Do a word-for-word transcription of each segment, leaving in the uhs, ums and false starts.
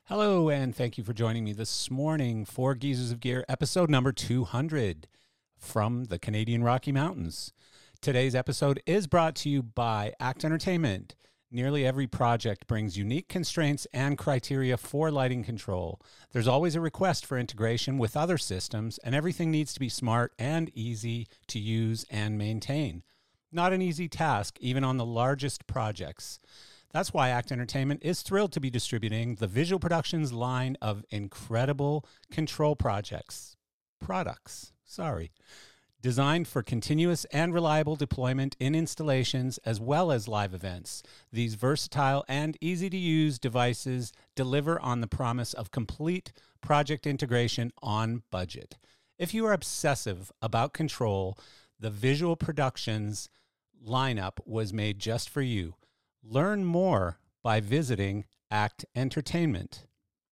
Hello, and thank you for joining me this morning for Geezers of Gear, episode number two hundred from the Canadian Rocky Mountains. Today's episode is brought to you by Act Entertainment. Nearly every project brings unique constraints and criteria for lighting control. There's always a request for integration with other systems, and everything needs to be smart and easy to use and maintain. Not an easy task, even on the largest projects. That's why Act Entertainment is thrilled to be distributing the Visual Productions line of incredible control projects. Products, sorry. Designed for continuous and reliable deployment in installations as well as live events. These versatile and easy-to-use devices deliver on the promise of complete project integration on budget. If you are obsessive about control, the Visual Productions lineup was made just for you. Learn more by visiting Act Entertainment.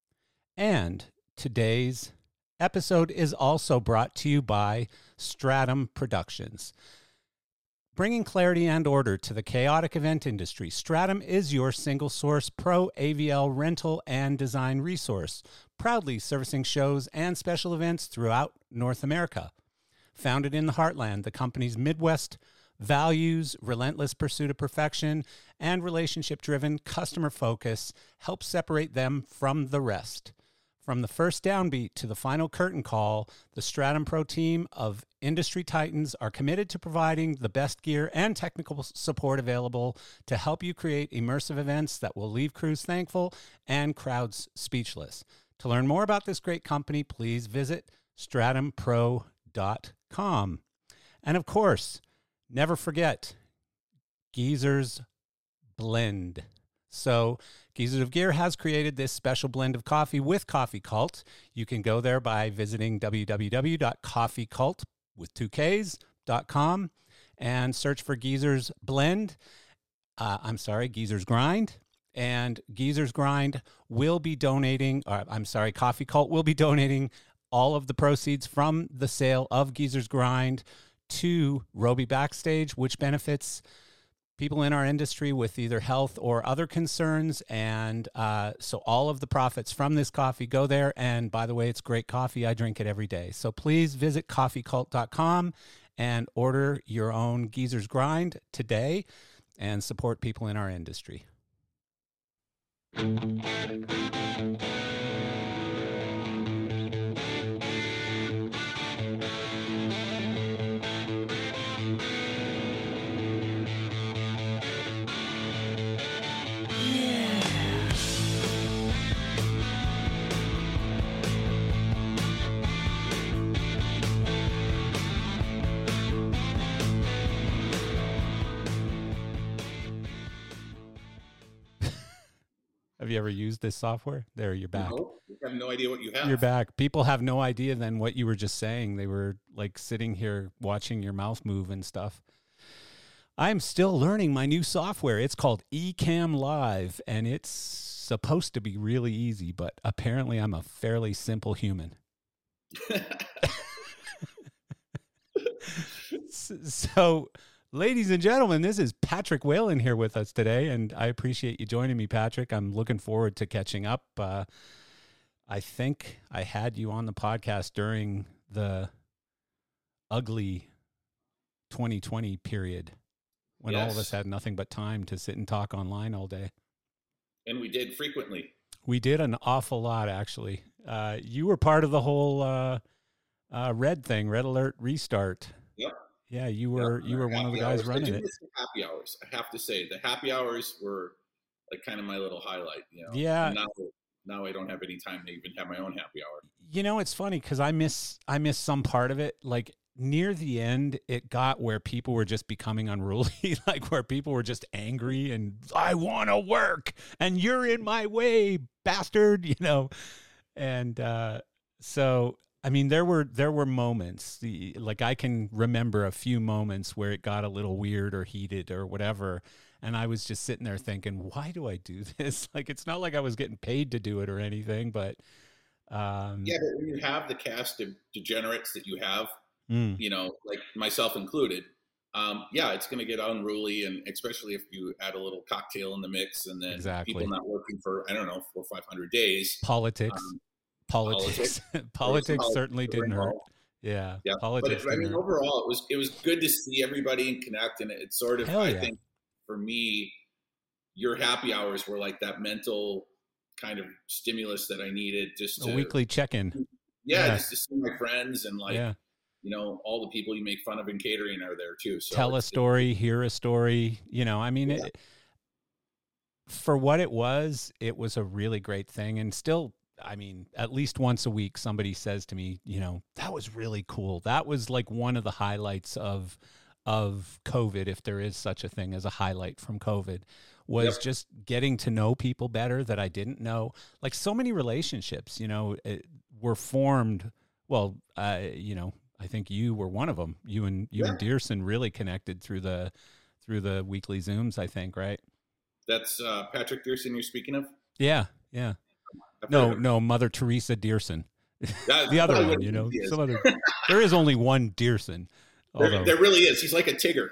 And today's episode is also brought to you by Stratum Productions. Bringing clarity and order to the chaotic event industry, Stratum is your single source pro A V L rental and design resource, proudly servicing shows and special events throughout North America. Founded in the Heartland, the company's Midwest values, relentless pursuit of perfection, and relationship-driven customer focus help separate them from the rest. From the first downbeat to the final curtain call, the Stratum Pro team of industry titans are committed to providing the best gear and technical support available to help you create immersive events that will leave crews thankful and crowds speechless. To learn more about this great company, please visit stratum pro dot com. And of course, never forget, Geezers Blend. So, Geezers of Gear has created this special blend of coffee with Coffee Cult. You can go there by visiting w w w dot coffee cult with two Ks dot com and search for Geezers Blend. Uh, I'm sorry, Geezers Grind. And Geezers Grind will be donating, or I'm sorry, Coffee Cult will be donating all of the proceeds from the sale of Geezers Grind to Roby Backstage, which benefits people in our industry with either health or other concerns. And uh, so all of the profits from this coffee go there. And by the way, it's great coffee. I drink it every day. So please visit coffee cult dot com and order your own Geezers Grind today and support people in our industry. Have you ever used this software? There, you're back. No, I have no idea what you have. You're back. People have no idea then what you were just saying. They were like sitting here watching your mouth move and stuff. I'm still learning my new software. It's called Ecamm Live, and it's supposed to be really easy, but apparently I'm a fairly simple human. So, ladies and gentlemen, this is Patrick Whalen here with us today, and I appreciate you joining me, Patrick. I'm looking forward to catching up. Uh, I think I had you on the podcast during the ugly twenty twenty period when yes. all of us had nothing but time to sit and talk online all day. And we did frequently. We did an awful lot, actually. Uh, you were part of the whole uh, uh, Red thing, Red Alert Restart. Yep. Yeah, you were yeah, you were one of the guys hours. running I it. Happy hours, I have to say, the happy hours were like kind of my little highlight. You know, yeah. And now, now I don't have any time to even have my own happy hour. You know, it's funny because I miss I miss some part of it. Like near the end, it got where people were just becoming unruly, like where people were just angry and I want to work and you're in my way, bastard. You know, and uh, so. I mean, there were there were moments, the, like I can remember a few moments where it got a little weird or heated or whatever, and I was just sitting there thinking, why do I do this? Like, it's not like I was getting paid to do it or anything, but... Um, yeah, but when you have the cast of degenerates that you have, mm. you know, like myself included, um, yeah, it's going to get unruly, and especially if you add a little cocktail in the mix, and then Exactly. people not working for I don't know four or five hundred days. Politics, Um, politics, politics, politics certainly didn't hurt. Yeah, yeah. politics. But it, I mean, hurt. overall, it was it was good to see everybody and connect, and it sort of Hell I yeah. think for me, your happy hours were like that mental kind of stimulus that I needed, just to, a weekly check-in. Yeah, yeah, just to see my friends and like. Yeah. You know, all the people you make fun of in catering are there too. So tell a story, hear a story. You know, I mean, yeah. it, for what it was, it was a really great thing. And still, I mean, at least once a week, somebody says to me, you know, that was really cool. That was like one of the highlights of of COVID, if there is such a thing as a highlight from COVID, was yep. just getting to know people better that I didn't know. Like so many relationships, you know, it, were formed. Well, uh, you know. I think you were one of them. You and you yeah. and Dearson really connected through the through the weekly Zooms, I think, right? That's uh, Patrick Dearson you're speaking of? Yeah, yeah. No, no, Mother Teresa Dearson. The other one, you know. Some other. There is only one Dearson. Although, there, there really is. He's like a Tigger.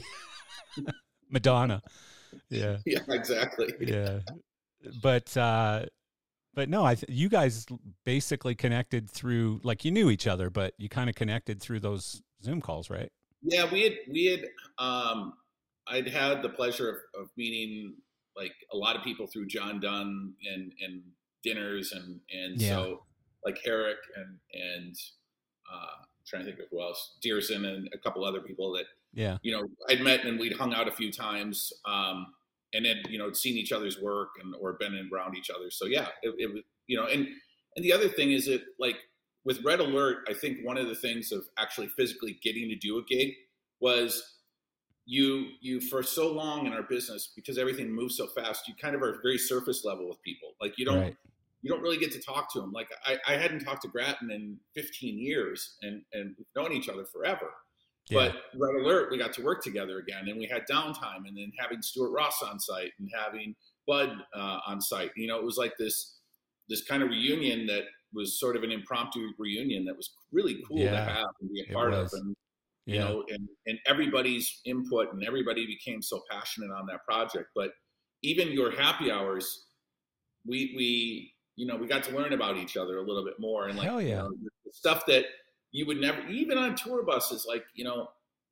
Madonna. Yeah. Yeah, exactly. Yeah. But uh But no, I th- you guys basically connected through, like you knew each other, but you kind of connected through those Zoom calls, right? Yeah, we had, we had, um, I'd had the pleasure of, of meeting like a lot of people through John Dunn and, and dinners. And, and yeah. so like Herrick and, and, uh, I'm trying to think of who else, Dearson and a couple other people that, yeah, you know, I'd met and we'd hung out a few times. Um, and then, you know, seen each other's work and, or been around each other. So yeah, it, it was, you know, and, and the other thing is that like with Red Alert, I think one of the things of actually physically getting to do a gig was you, you for so long in our business, because everything moves so fast, you kind of are very surface level with people. Like you don't, right. you don't really get to talk to them. Like I, I hadn't talked to Grattan in fifteen years and, and we've known each other forever. Yeah. But Red Alert, we got to work together again, and we had downtime, and then having Stuart Ross on site and having Bud uh, on site. You know, it was like this this kind of reunion that was sort of an impromptu reunion that was really cool yeah, to have and be a part of. And you yeah. know, and, and everybody's input and everybody became so passionate on that project. But even your happy hours, we we you know we got to learn about each other a little bit more, and like Hell yeah. you know, the stuff that. You would never, even on tour buses, like, you know,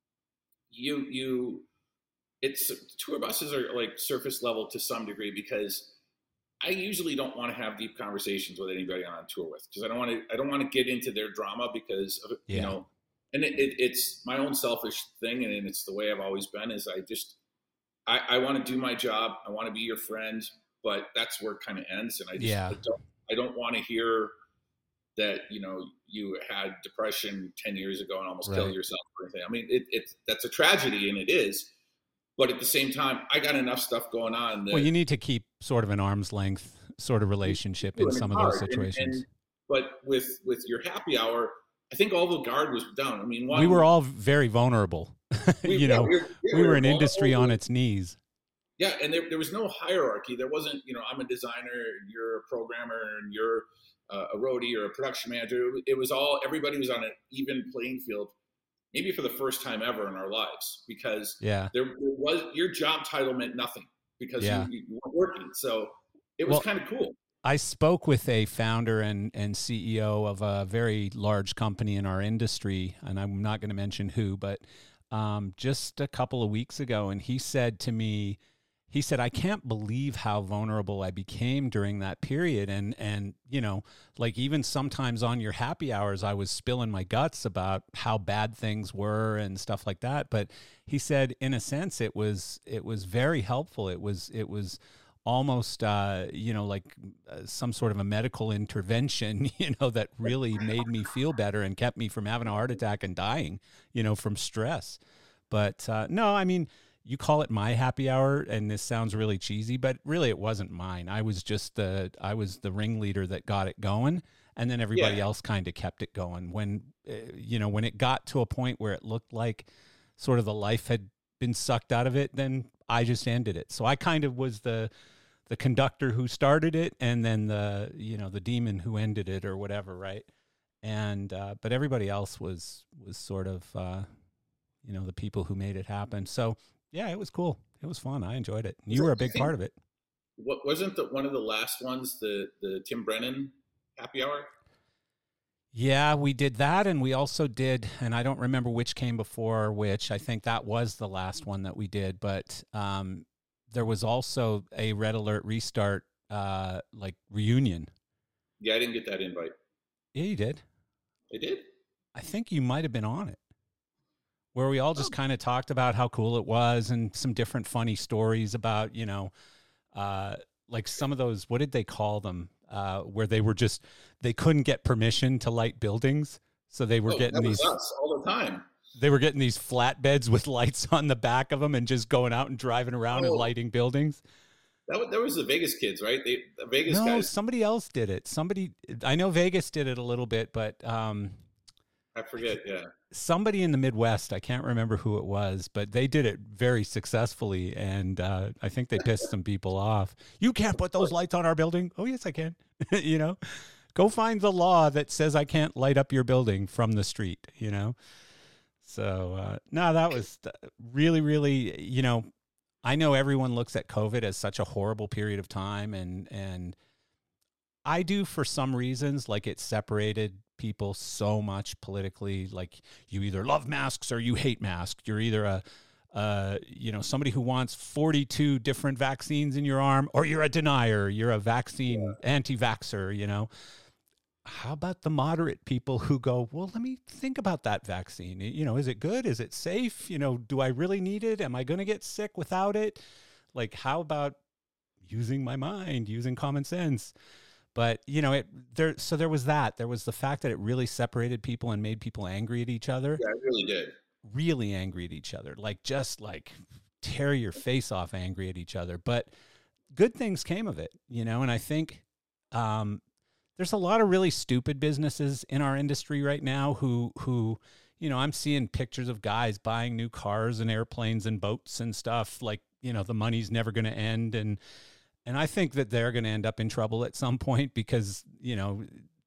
you, you, it's tour buses are like surface level to some degree because I usually don't want to have deep conversations with anybody I'm on tour with because I don't want to, I don't want to get into their drama because of, yeah. you know, and it, it, it's my own selfish thing. And it's the way I've always been is I just, I, I want to do my job. I want to be your friend, but that's where it kind of ends. And I just, yeah. I don't, I don't want to hear that, you know, you had depression ten years ago and almost right. killed yourself or anything. I mean, it, it, that's a tragedy and it is, but at the same time, I got enough stuff going on. That, well, you need to keep sort of an arm's length sort of relationship in some of those situations. And, and, but with, with your happy hour, I think all the guard was down. I mean, one, we were all very vulnerable, we, you yeah, know, we were, yeah, we we were were an industry on its knees. Yeah. And there, there was no hierarchy. There wasn't, you know, I'm a designer and you're a programmer and you're uh, a roadie or a production manager. It was all, everybody was on an even playing field, maybe for the first time ever in our lives, because yeah. there, there was, your job title meant nothing because yeah. you, you weren't working. So it was well, kind of cool. I spoke with a founder and, and C E O of a very large company in our industry, and I'm not going to mention who, but um, just a couple of weeks ago, and he said to me, he said, I can't believe how vulnerable I became during that period. And, and, you know, like even sometimes on your happy hours, I was spilling my guts about how bad things were and stuff like that. But he said, in a sense, it was, it was very helpful. It was, it was almost, uh, you know, like uh, some sort of a medical intervention, you know, that really made me feel better and kept me from having a heart attack and dying, you know, from stress. But uh, no, I mean, you call it my happy hour, and this sounds really cheesy, but really it wasn't mine. I was just the, I was the ringleader that got it going, and then everybody yeah. else kind of kept it going. When, uh, you know, when it got to a point where it looked like sort of the life had been sucked out of it, then I just ended it. So I kind of was the, the conductor who started it, and then the, you know, the demon who ended it or whatever. Right. And, uh, but everybody else was, was sort of, uh, you know, the people who made it happen. So yeah, it was cool. It was fun. I enjoyed it. You So were a I big think, part of it. what wasn't the one of the last ones, the the Tim Brennan happy hour? Yeah, we did that, and we also did, and I don't remember which came before which. I think that was the last one that we did, but um, there was also a Red Alert Restart uh, like reunion. Yeah, I didn't get that invite. Yeah, you did. I did? I think you might have been on it, where we all just Oh. kind of talked about how cool it was and some different funny stories about, you know, uh, like some of those, what did they call them? Uh, where they were just, they couldn't get permission to light buildings. So they were Oh, getting that was these, us all the time. they were getting these flatbeds with lights on the back of them and just going out and driving around and Oh. lighting buildings. That was, that was the Vegas kids, right? They, the Vegas No, guys. somebody else did it. Somebody, I know Vegas did it a little bit, but um, I forget. Yeah. somebody in the Midwest, I can't remember who it was, but they did it very successfully. And uh, I think they pissed some people off. You can't put those lights on our building. Oh, yes, I can. You know, go find the law that says I can't light up your building from the street, you know? So, uh, no, that was really, really, you know, I know everyone looks at COVID as such a horrible period of time. And, and I do for some reasons, like it separated people so much politically. Like you either love masks or you hate masks. You're either a, uh, you know, somebody who wants forty-two different vaccines in your arm, or you're a denier, you're a vaccine yeah. anti-vaxxer, you know. How about the moderate people who go, well, let me think about that vaccine. You know, is it good? Is it safe? You know, do I really need it? Am I going to get sick without it? Like, how about using my mind, using common sense? But, you know, it there. So there was that. There was the fact that it really separated people and made people angry at each other. Yeah, it really did. Really angry at each other. Like, just like tear your face off angry at each other. But good things came of it, you know, and I think um, there's a lot of really stupid businesses in our industry right now who, who, you know, I'm seeing pictures of guys buying new cars and airplanes and boats and stuff like, you know, the money's never going to end. And, and I think that they're going to end up in trouble at some point because, you know,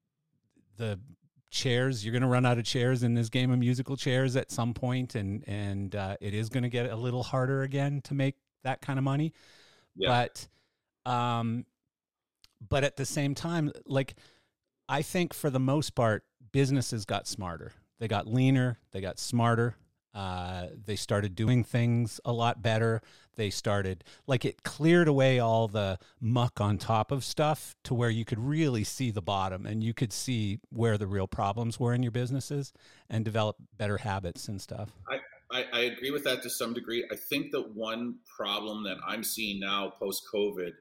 the chairs, you're going to run out of chairs in this game of musical chairs at some point, and, and uh, it is going to get a little harder again to make that kind of money. Yeah. But, um, but at the same time, like, I think for the most part, businesses got smarter. They got leaner. They got smarter. Uh, they started doing things a lot better. They started, like, it cleared away all the muck on top of stuff to where you could really see the bottom and you could see where the real problems were in your businesses and develop better habits and stuff. I, I, I agree with that to some degree. I think that one problem that I'm seeing now post-COVID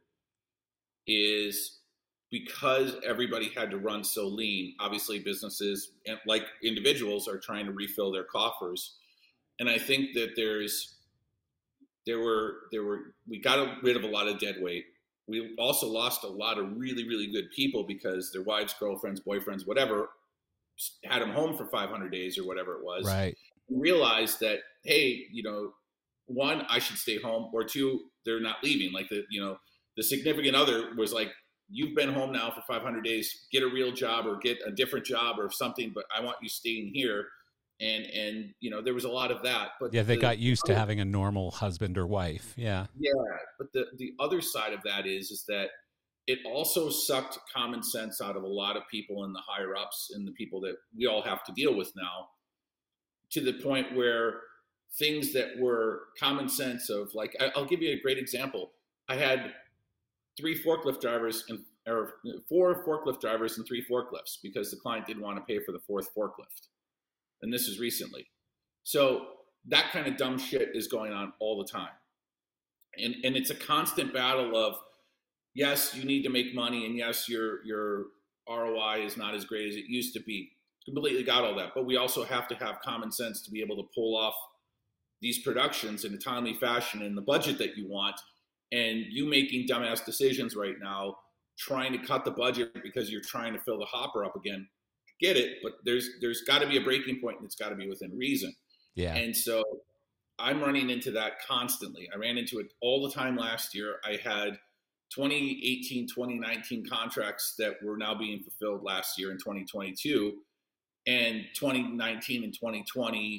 is because everybody had to run so lean, obviously businesses, like individuals, are trying to refill their coffers. And I think that there's, there were, there were, we got rid of a lot of dead weight. We also lost a lot of really, really good people because their wives, girlfriends, boyfriends, whatever, had them home for five hundred days or whatever it was. Right. And realized that, hey, you know, one, I should stay home, or two, they're not leaving. Like the, you know, the significant other was like, you've been home now for five hundred days, get a real job or get a different job or something, but I want you staying here. And, and, you know, there was a lot of that, but yeah, they the, got used other, to having a normal husband or wife. Yeah. Yeah. But the, the other side of that is, is that it also sucked common sense out of a lot of people in the higher ups and the people that we all have to deal with now, to the point where things that were common sense of, like, I'll give you a great example. I had three forklift drivers and or four forklift drivers and three forklifts because the client didn't want to pay for the fourth forklift. And this is recently. So that kind of dumb shit is going on all the time. And and it's a constant battle of, yes, you need to make money, and yes, your your R O I is not as great as it used to be. Completely got all that. But we also have to have common sense to be able to pull off these productions in a timely fashion in the budget that you want. And you making dumbass decisions right now, trying to cut the budget because you're trying to fill the hopper up again. Get it, but there's there's got to be a breaking point, and it's got to be within reason. Yeah. And so I'm running into that constantly. I ran into it all the time last year. I had twenty eighteen, twenty nineteen contracts that were now being fulfilled last year in twenty twenty-two, and twenty nineteen and twenty twenty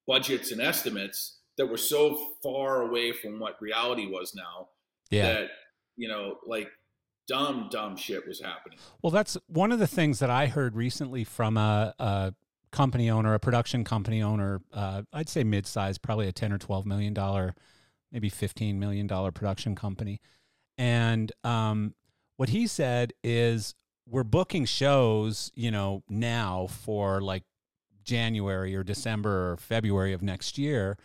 budgets and estimates that were so far away from what reality was now Yeah. that, you know, like dumb, dumb shit was happening. Well, that's one of the things that I heard recently from a, a company owner, a production company owner, uh, I'd say mid-sized, probably a ten or twelve million dollar, maybe fifteen million dollar production company. And um, what he said is, we're booking shows, you know, now for like January or December or February of next year.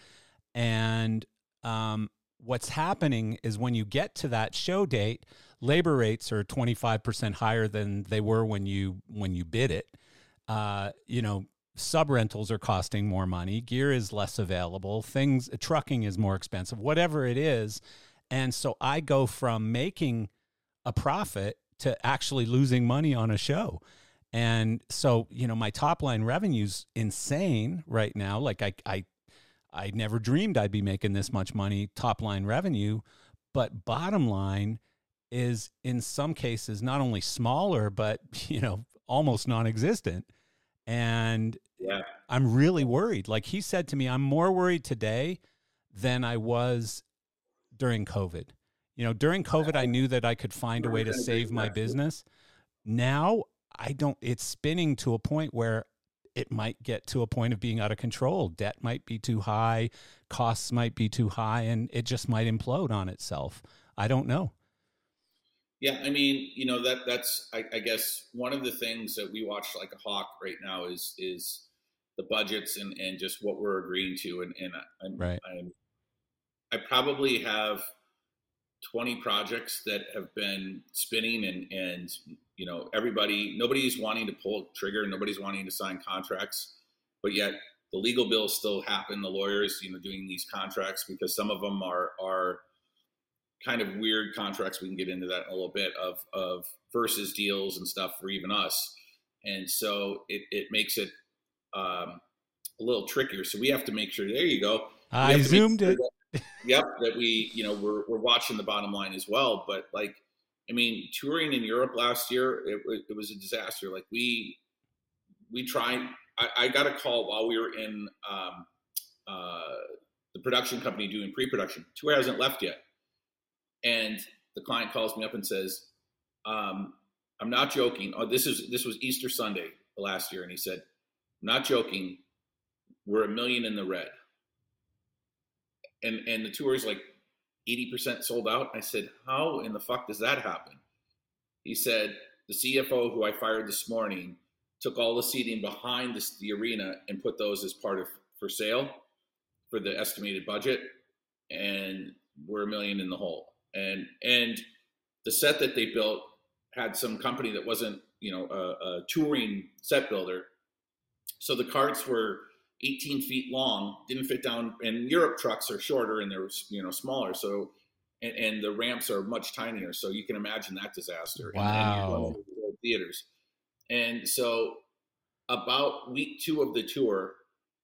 And um, what's happening is when you get to that show date, labor rates are twenty-five percent higher than they were when you when you bid it. Uh, you know, sub rentals are costing more money. Gear is less available. Things, trucking is more expensive, whatever it is. And so I go from making a profit to actually losing money on a show. And so, you know, my top line revenue's insane right now. Like I, I, I never dreamed I'd be making this much money, top line revenue, but bottom line is in some cases not only smaller, but, you know, almost non-existent. And yeah. I'm really worried. Like he said to me, I'm more worried today than I was during COVID. You know, during COVID, I knew that I could find a way to save my business. Now I don't, it's spinning to a point where it might get to a point of being out of control. Debt might be too high, costs might be too high, and it just might implode on itself. I don't know. Yeah, I mean, you know, that that's I, I guess one of the things that we watch like a hawk right now is is the budgets and, and just what we're agreeing to. And, and I'm, right. I'm I probably have twenty projects that have been spinning and, and, you know, everybody, nobody's wanting to pull trigger. Nobody's wanting to sign contracts, but yet the legal bills still happen. The lawyers, you know, doing these contracts, because some of them are, are kind of weird contracts. We can get into that in a little bit of, of versus deals and stuff for even us. And so it, it makes it um, a little trickier. So we have to make sure, there you go. I zoomed sure it. That, yep. That we, you know, we're, we're watching the bottom line as well. But like, I mean, touring in Europe last year, it, it was a disaster. Like we, we tried, I, I got a call while we were in um, uh, the production company doing pre-production. Tour hasn't left yet. And the client calls me up and says, um, I'm not joking. Oh, this is, this was Easter Sunday last year. And he said, I'm not joking. We're a million in the red. And, and the tour is like eighty percent sold out. I said, how in the fuck does that happen? He said, the C F O who I fired this morning took all the seating behind this, the arena and put those as part of for sale for the estimated budget. And we're a million in the hole. And, and the set that they built had some company that wasn't, you know, a, a touring set builder. So the carts were eighteen feet long, didn't fit down, and Europe trucks are shorter and they're, you know, smaller. So, and, and the ramps are much tinier. So you can imagine that disaster. Wow. And, and you're going to the theaters. And so about week two of the tour,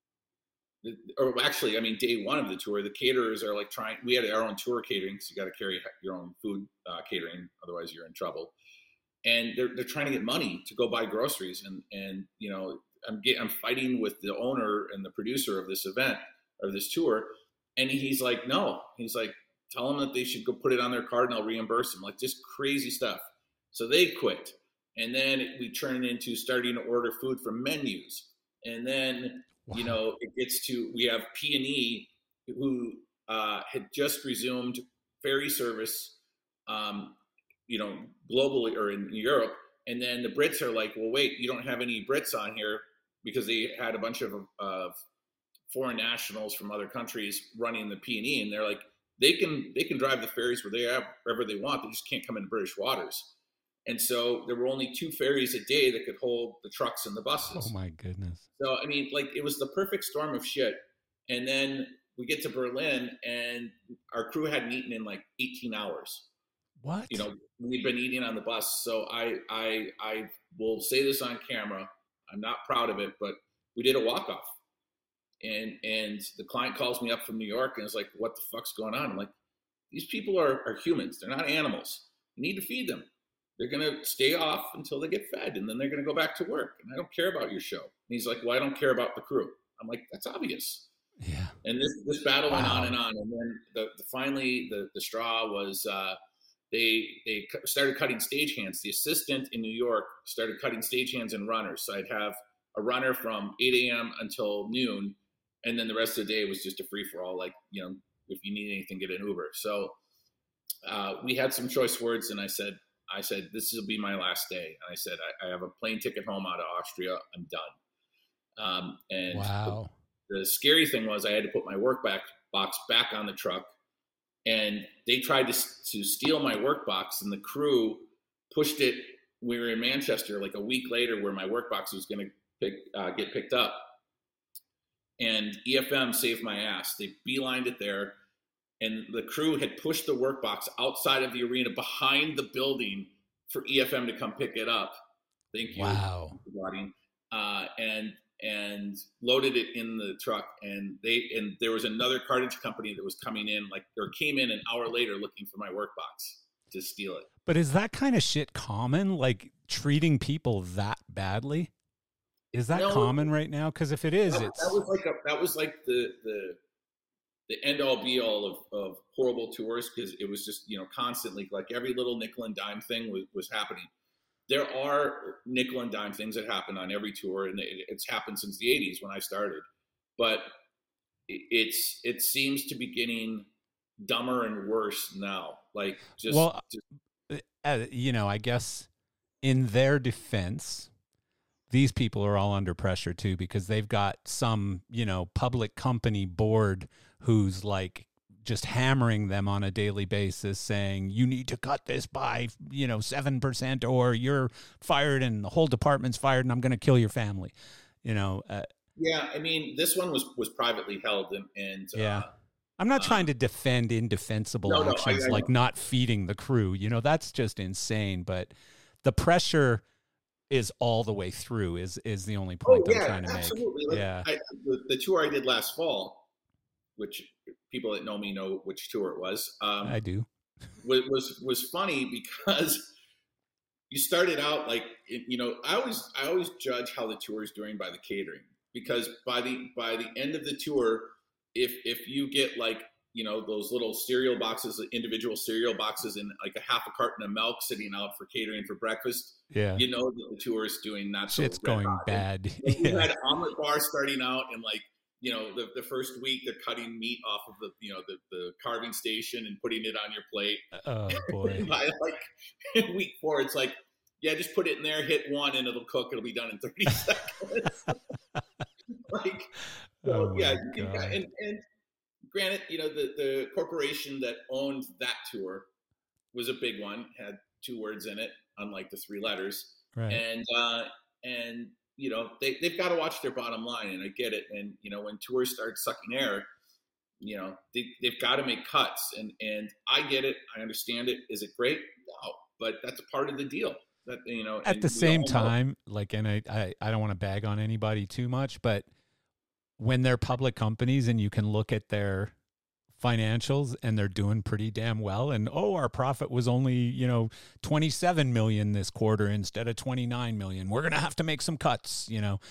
or actually, I mean, day one of the tour, the caterers are like trying, we had our own tour catering. So you got to carry your own food uh, catering. Otherwise you're in trouble. And they're, they're trying to get money to go buy groceries. And, and, you know, I'm getting, I'm fighting with the owner and the producer of this event or this tour. And he's like, no, he's like, tell them that they should go put it on their card and I'll reimburse them. Like just crazy stuff. So they quit. And then we turn it into starting to order food from menus. And then, wow. you know, it gets to, we have P and E who uh, had just resumed ferry service, um, you know, globally or in Europe. And then the Brits are like, well, wait, you don't have any Brits on here, because they had a bunch of uh, foreign nationals from other countries running the P and E. And they're like, they can, they can drive the ferries where they are, wherever they want. They just can't come into British waters. And so there were only two ferries a day that could hold the trucks and the buses. Oh my goodness. So, I mean, like it was the perfect storm of shit. And then we get to Berlin and our crew hadn't eaten in like eighteen hours. What? You know, we've been eating on the bus. So I, I, I will say this on camera. I'm not proud of it, but we did a walk off, and, and the client calls me up from New York and is like, what the fuck's going on? I'm like, these people are, are humans. They're not animals. You need to feed them. They're going to stay off until they get fed, and then they're going to go back to work. And I don't care about your show. And he's like, well, I don't care about the crew. I'm like, that's obvious. Yeah. And this this battle went Wow. on and on, and then the, the finally the the straw was uh, they they started cutting stagehands. The assistant in New York started cutting stagehands and runners. So I'd have a runner from eight a.m. until noon, and then the rest of the day was just a free for all. Like, you know, if you need anything, get an Uber. So uh, we had some choice words, and I said, I said, this will be my last day. And I said, I, I have a plane ticket home out of Austria. I'm done. Um, and Wow. the, the scary thing was I had to put my work back, box back on the truck, and they tried to, to steal my work box, and the crew pushed it. We were in Manchester like a week later where my work box was going to pick, uh, get picked up. And E F M saved my ass. They beelined it there. And the crew had pushed the work box outside of the arena behind the building for E F M to come pick it up. Thank you. Wow. Uh, and and loaded it in the truck. And they and there was another cartage company that was coming in, like, or came in an hour later looking for my work box to steal it. But is that kind of shit common? Like treating people that badly? Is that no, common right now? Because if it is, that, it's that was like a, that was like the the the end all be all of, of horrible tours, because it was just, you know, constantly like every little nickel and dime thing was, was happening. There are nickel and dime things that happen on every tour, and it, it's happened since the eighties when I started. But it's it seems to be getting dumber and worse now. Like just well, just, uh, you know, I guess in their defense, these people are all under pressure too, because they've got some, you know, public company board who's like just hammering them on a daily basis saying, you need to cut this by, you know, seven percent or you're fired and the whole department's fired and I'm going to kill your family. You know? Uh, yeah. I mean, this one was, was privately held, and, and yeah, uh, I'm not uh, trying to defend indefensible no, no, actions I, I like know. not feeding the crew, you know, that's just insane. But the pressure is all the way through is, is the only point oh, yeah, I'm trying to absolutely. make. Like, yeah. I, the, the tour I did last fall, which people that know me know which tour it was. Um, I do. was, was, was funny because you started out like, you know, I always, I always judge how the tour is doing by the catering, because by the, by the end of the tour, if, if you get like, you know, those little cereal boxes, individual cereal boxes, and like a half a carton of milk sitting out for catering for breakfast, yeah, you know that the tour is doing not so shit's going hot. bad. And, yeah. We had omelet bars starting out, and like, you know, the, the first week they're cutting meat off of the, you know, the, the carving station and putting it on your plate. Oh boy. By like week four, it's like, yeah, just put it in there, hit one, and it'll cook. It'll be done in thirty seconds. like, so oh yeah, God. and and granted, you know, the the corporation that owned that tour was a big one, had two words in it, unlike the three letters, right. and uh, and. You know, they, they've got to watch their bottom line, and I get it. And, you know, when tours start sucking air, you know, they, they've got to make cuts, and, and I get it. I understand it. Is it great? No, but that's a part of the deal. That, you know, at the same time, know. like, and I, I, I don't want to bag on anybody too much, but when they're public companies and you can look at their financials and they're doing pretty damn well, and oh, our profit was only, you know, twenty-seven million this quarter instead of twenty-nine million, we're gonna have to make some cuts, you know.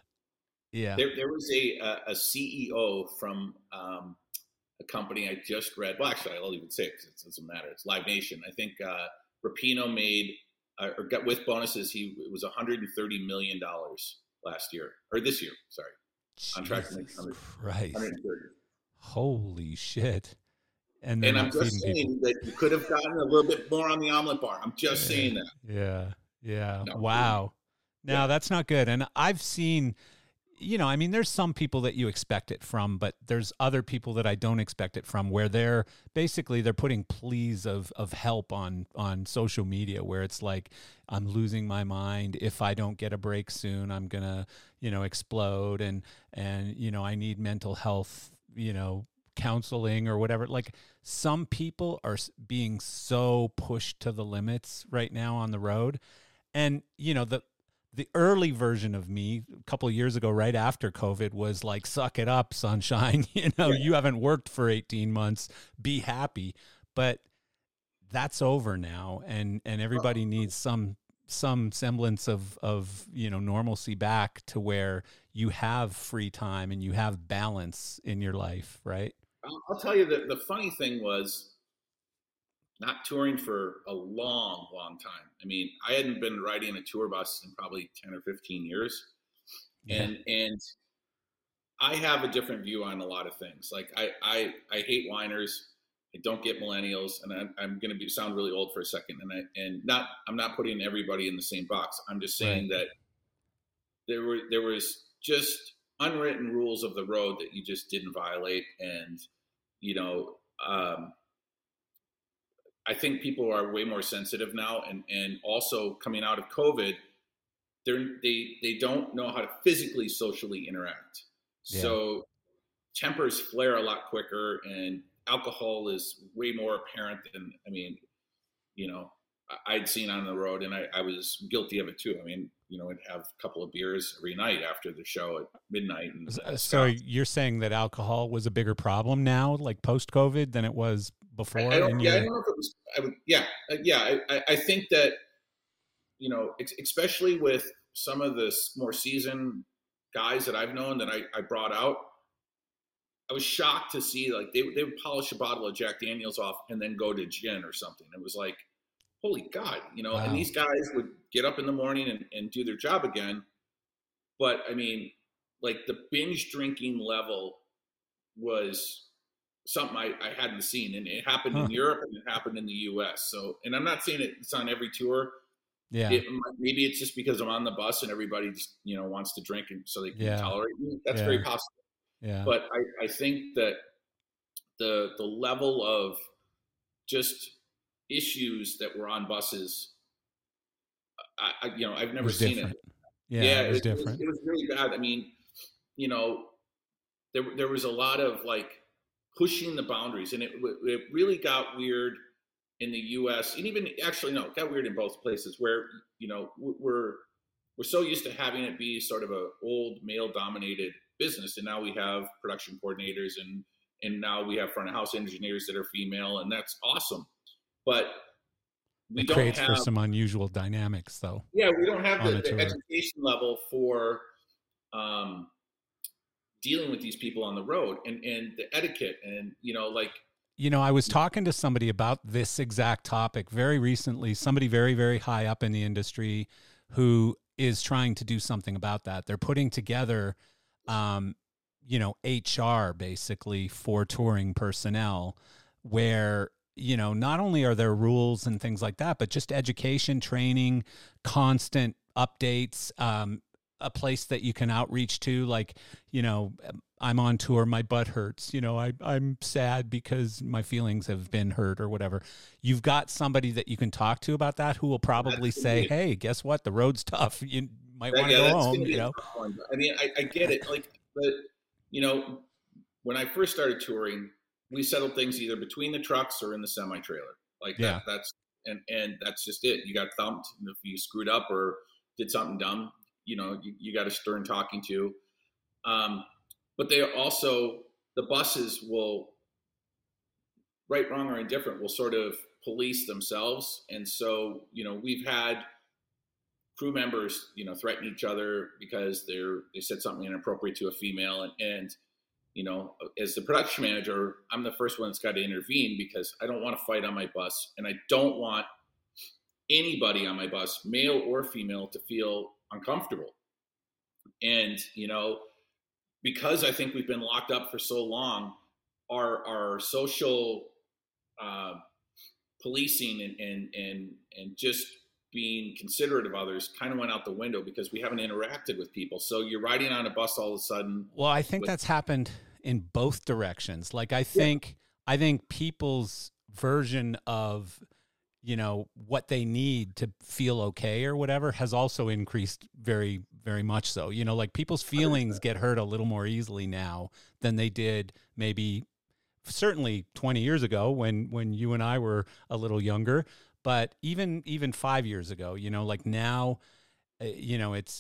Yeah, there, there was a a C E O from um a company I just read, well, actually I'll even say it because it doesn't matter, it's Live Nation. I think uh Rapinoe made uh, or got, with bonuses, he it was one hundred thirty million dollars last year, or this year, sorry. On track to make one hundred thirty. Holy shit. And, and I'm just saying people. that you could have gotten a little bit more on the omelet bar. I'm just yeah, saying that. Yeah. Yeah. No, wow. Now yeah. that's not good. And I've seen, you know, I mean, there's some people that you expect it from, but there's other people that I don't expect it from, where they're basically, they're putting pleas of, of help on, on social media, where it's like, I'm losing my mind. If I don't get a break soon, I'm going to, you know, explode. And, and, you know, I need mental health, you know, counseling or whatever. Like, some people are being so pushed to the limits right now on the road. And, you know, the, the early version of me a couple of years ago, right after COVID, was like, suck it up, sunshine. You know, yeah. you haven't worked for eighteen months, be happy. But that's over now. And, and everybody needs some, some semblance of, of, you know, normalcy back to where you have free time and you have balance in your life, right? I'll, I'll tell you that the funny thing was not touring for a long, long time. I mean, I hadn't been riding a tour bus in probably ten or fifteen years. Yeah. And, and I have a different view on a lot of things. Like I, I, I hate whiners. I don't get millennials, and I'm, I'm going to be sound really old for a second. And I, and not, I'm not putting everybody in the same box. I'm just saying right. that there were, there was just unwritten rules of the road that you just didn't violate. And, you know, um, I think people are way more sensitive now. And, and also coming out of COVID, they're, they, they don't know how to physically, socially interact. Yeah. So tempers flare a lot quicker, and alcohol is way more apparent than, I mean, you know, I'd seen on the road, and I, I was guilty of it too. I mean, you know, I'd have a couple of beers every night after the show at midnight. And, so, so you're saying that alcohol was a bigger problem now, like post-COVID, than it was before? I, I don't, yeah, I don't know if it was, I would, yeah, yeah. I, I think that, you know, especially with some of the more seasoned guys that I've known that I, I brought out, I was shocked to see, like, they, they would polish a bottle of Jack Daniels off and then go to gin or something. It was like, holy God, you know, wow. And these guys would get up in the morning and, and do their job again. But I mean, like, the binge drinking level was something I, I hadn't seen. And it happened huh. in Europe, and it happened in the U S. So, and I'm not saying it's on every tour. Yeah. It, maybe it's just because I'm on the bus and everybody just, you know, wants to drink and so they can yeah. tolerate me. That's yeah. very possible. Yeah. But I, I think that the the level of just issues that were on buses, I, I you know, I've never seen different. it. Yeah, yeah, it was it, different. It was, it was really bad. I mean, you know, there there was a lot of like pushing the boundaries, and it it really got weird in the U S, and even actually no, it got weird in both places where, you know, we're we're so used to having it be sort of a old male dominated business, and now we have production coordinators, and and now we have front of house engineers that are female, and that's awesome. But we it don't creates have for some unusual dynamics, though. Yeah, we don't have the, the education level for um, dealing with these people on the road, and and the etiquette, and you know, like. You know, I was talking to somebody about this exact topic very recently. Somebody very, very high up in the industry who is trying to do something about that. They're putting together. Um, you know, H R basically for touring personnel, where, you know, not only are there rules and things like that, but just education, training, constant updates, um, a place that you can outreach to, like, you know, I'm on tour, my butt hurts, you know, I, I'm sad because my feelings have been hurt or whatever. You've got somebody that you can talk to about that who will probably that's say, hey, guess what? The road's tough. You might want to yeah, go home, you know? I mean, I, I get it. Like, but, you know, when I first started touring, we settled things either between the trucks or in the semi-trailer. Like yeah. that, that's, and, and that's just it. You got thumped. And if you screwed up or did something dumb, you know, you, you got a stern talking to. Um, but they also, the buses will, right, wrong, or indifferent, will sort of police themselves. And so, you know, we've had crew members, you know, threaten each other because they're, they said something inappropriate to a female. And, and, you know, as the production manager, I'm the first one that's got to intervene because I don't want to fight on my bus. And I don't want anybody on my bus, male or female, to feel uncomfortable. And, you know, because I think we've been locked up for so long, our, our social uh, policing and, and, and, and just being considerate of others kind of went out the window because we haven't interacted with people. So you're riding on a bus all of a sudden. Well, I think with- that's happened in both directions. Like, I think, yeah. I think people's version of, you know, what they need to feel okay or whatever has also increased very, very much so. You know, like, people's feelings get hurt a little more easily now than they did maybe certainly twenty years ago when, when you and I were a little younger. But even even five years ago, you know, like now, uh, you know, it's uh,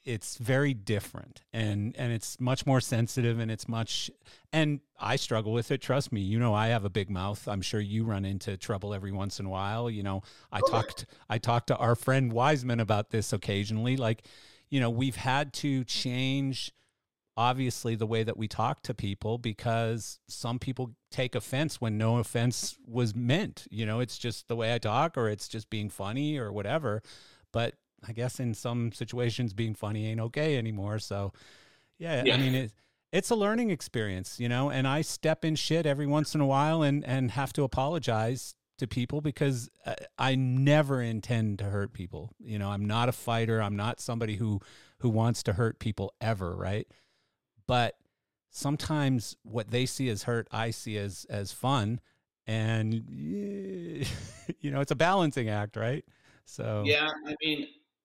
it's very different, and and it's much more sensitive, and it's much, and I struggle with it. Trust me, you know, I have a big mouth. I'm sure you run into trouble every once in a while. You know, I Okay. talked I talked to our friend Wiseman about this occasionally. Like, you know, we've had to change, obviously, the way that we talk to people, because some people take offense when no offense was meant. You know, it's just the way I talk, or it's just being funny or whatever. But I guess in some situations being funny ain't okay anymore. So yeah, Yeah. I mean, it, it's a learning experience, you know, and I step in shit every once in a while and, and have to apologize to people, because uh, I never intend to hurt people. You know, I'm not a fighter. I'm not somebody who, who wants to hurt people ever. Right. But sometimes what they see as hurt, I see as, as fun. And, you know, it's a balancing act, right? So, Yeah. I mean,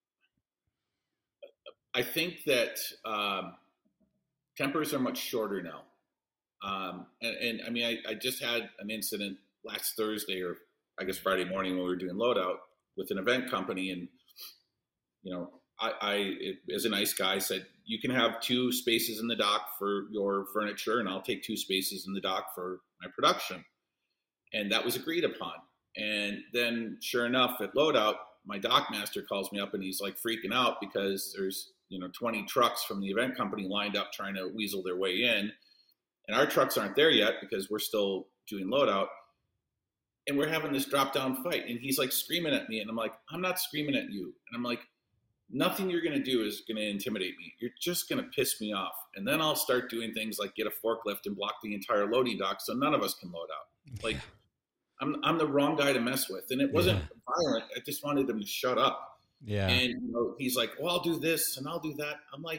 I think that um, tempers are much shorter now. Um, and, and I mean, I, I just had an incident last Thursday, or I guess Friday morning, when we were doing loadout with an event company. And, you know, I, I it, as a nice guy, said, you can have two spaces in the dock for your furniture, and I'll take two spaces in the dock for my production. And that was agreed upon. And then sure enough, at loadout, my dock master calls me up, and he's like freaking out because there's, you know, twenty trucks from the event company lined up trying to weasel their way in. And our trucks aren't there yet because we're still doing loadout. And we're having this drop down fight. And he's like screaming at me. And I'm like, I'm not screaming at you. And I'm like, nothing you're going to do is going to intimidate me. You're just going to piss me off. And then I'll start doing things like get a forklift and block the entire loading dock so none of us can load out. Like, I'm I'm the wrong guy to mess with. And it wasn't yeah. violent. I just wanted him to shut up. Yeah. And you know, he's like, well, I'll do this and I'll do that. I'm like,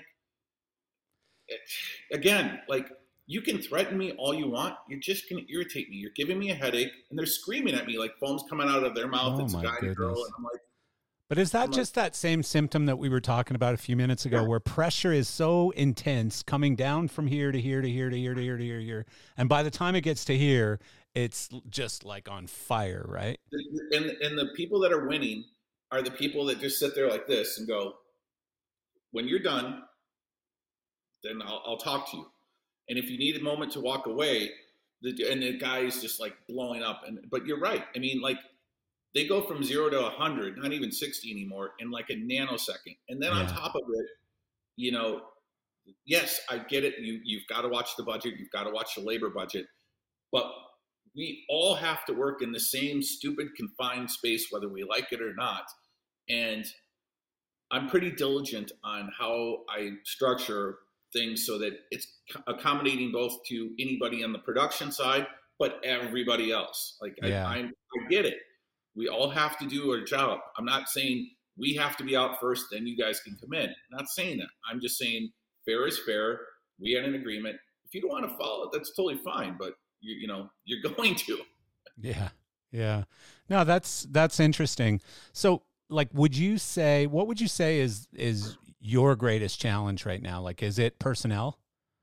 again, like, you can threaten me all you want. You're just going to irritate me. You're giving me a headache, and they're screaming at me like foam's coming out of their mouth. Oh, it's a guy goodness. and girl. And I'm like, but is that I'm just like, that same symptom that we were talking about a few minutes ago, yeah. where pressure is so intense coming down from here to here to here to here to here to here to here, and by the time it gets to here, it's just like on fire, right? And and the people that are winning are the people that just sit there like this and go, when you're done, then I'll, I'll talk to you. And if you need a moment to walk away, the, and the guy is just like blowing up. And but you're right. I mean, like, they go from zero to a hundred, not even sixty anymore, in like a nanosecond. And then yeah. on top of it, you know, yes, I get it. You you've got to watch the budget. You've got to watch the labor budget. But we all have to work in the same stupid confined space, whether we like it or not. And I'm pretty diligent on how I structure things so that it's accommodating both to anybody on the production side, but everybody else. Like, yeah. I, I, I get it. We all have to do our job. I'm not saying we have to be out first, then you guys can come in. I'm not saying that. I'm just saying fair is fair. We had an agreement. If you don't want to follow it, that's totally fine. But you, you know, you're going to. Yeah. Yeah. No, that's, that's interesting. So, like, would you say, what would you say is, is your greatest challenge right now? Like, is it personnel?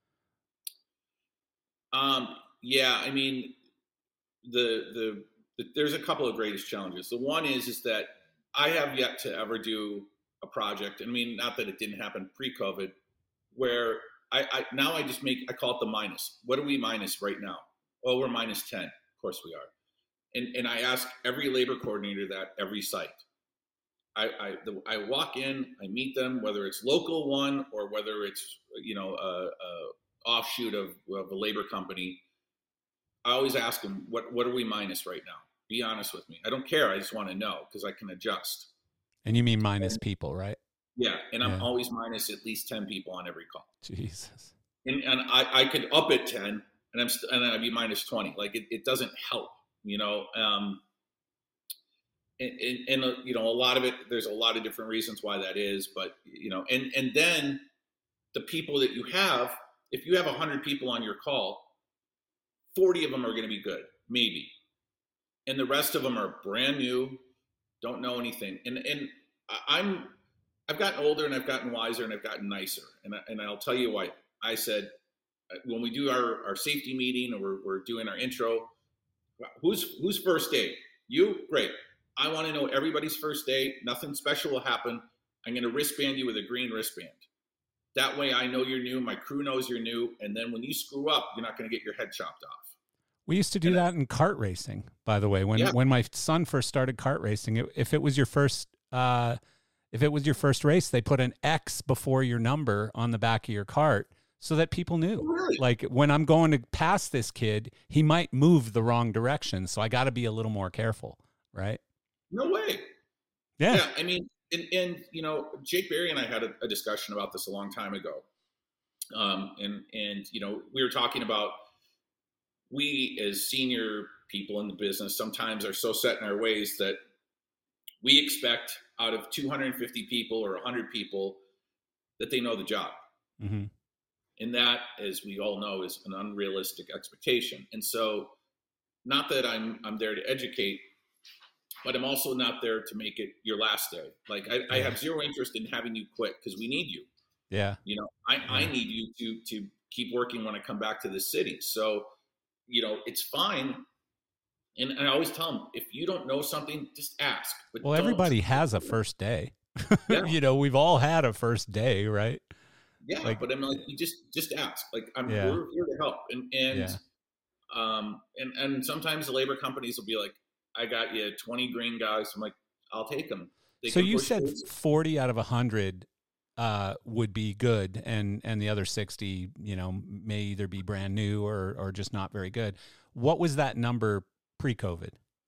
Um, yeah, I mean, the, the, the, there's a couple of greatest challenges. The one is, is that I have yet to ever do a project. I mean, not that it didn't happen pre-COVID, where I, I, now I just make, I call it the minus. What are we minus right now? Well, we're minus ten. Of course we are. And, and I ask every labor coordinator that every site. I, I, the, I walk in, I meet them, whether it's local one or whether it's, you know, a, a offshoot of, of a labor company. I always ask them, what, what are we minus right now? Be honest with me. I don't care. I just want to know because I can adjust. And you mean minus and, people, right? Yeah. And I'm yeah. always minus at least ten people on every call. Jesus. And, and I, I could up at ten and I'm st- and then I'd be minus twenty. Like, it, it doesn't help, you know? Um, And, and, and, you know, a lot of it, there's a lot of different reasons why that is, but, you know, and, and then the people that you have, if you have a hundred people on your call, forty of them are going to be good, maybe. And the rest of them are brand new, don't know anything. And, and I'm, I've gotten older and I've gotten wiser and I've gotten nicer. And, I, and I'll tell you why. I said, when we do our, our safety meeting or we're, we're doing our intro, who's, who's first day? You? Great. I want to know everybody's first day. Nothing special will happen. I'm going to wristband you with a green wristband. That way I know you're new. My crew knows you're new. And then when you screw up, you're not going to get your head chopped off. We used to do and that I, in kart racing, by the way. When yeah. when my son first started kart racing, it, if it was your first uh, if it was your first race, they put an X before your number on the back of your cart so that people knew. Oh, really? Like, when I'm going to pass this kid, he might move the wrong direction, so I got to be a little more careful, right? No way. Yeah. Yeah, I mean, and, and you know, Jake Berry and I had a, a discussion about this a long time ago. Um, and, and, you know, we were talking about we as senior people in the business sometimes are so set in our ways that we expect out of two hundred fifty people or one hundred people that they know the job. Mm-hmm. And that, as we all know, is an unrealistic expectation. And so, not that I'm I'm there to educate, but I'm also not there to make it your last day. Like, I, I have zero interest in having you quit because we need you. Yeah. You know, I, yeah. I need you to to keep working when I come back to the city. So, you know, it's fine. And, and I always tell them, if you don't know something, just ask. But well, don't. Everybody has a first day. Yeah. You know, we've all had a first day, right? Yeah, like, but I'm like, you just just ask. Like, I'm yeah. we're here to help. And and yeah. um and and sometimes the labor companies will be like, I got you twenty green guys. I'm like, I'll take them. They so you push said those. forty out of one hundred uh, would be good, and and the other sixty, you know, may either be brand new or or just not very good. What was that number pre-COVID?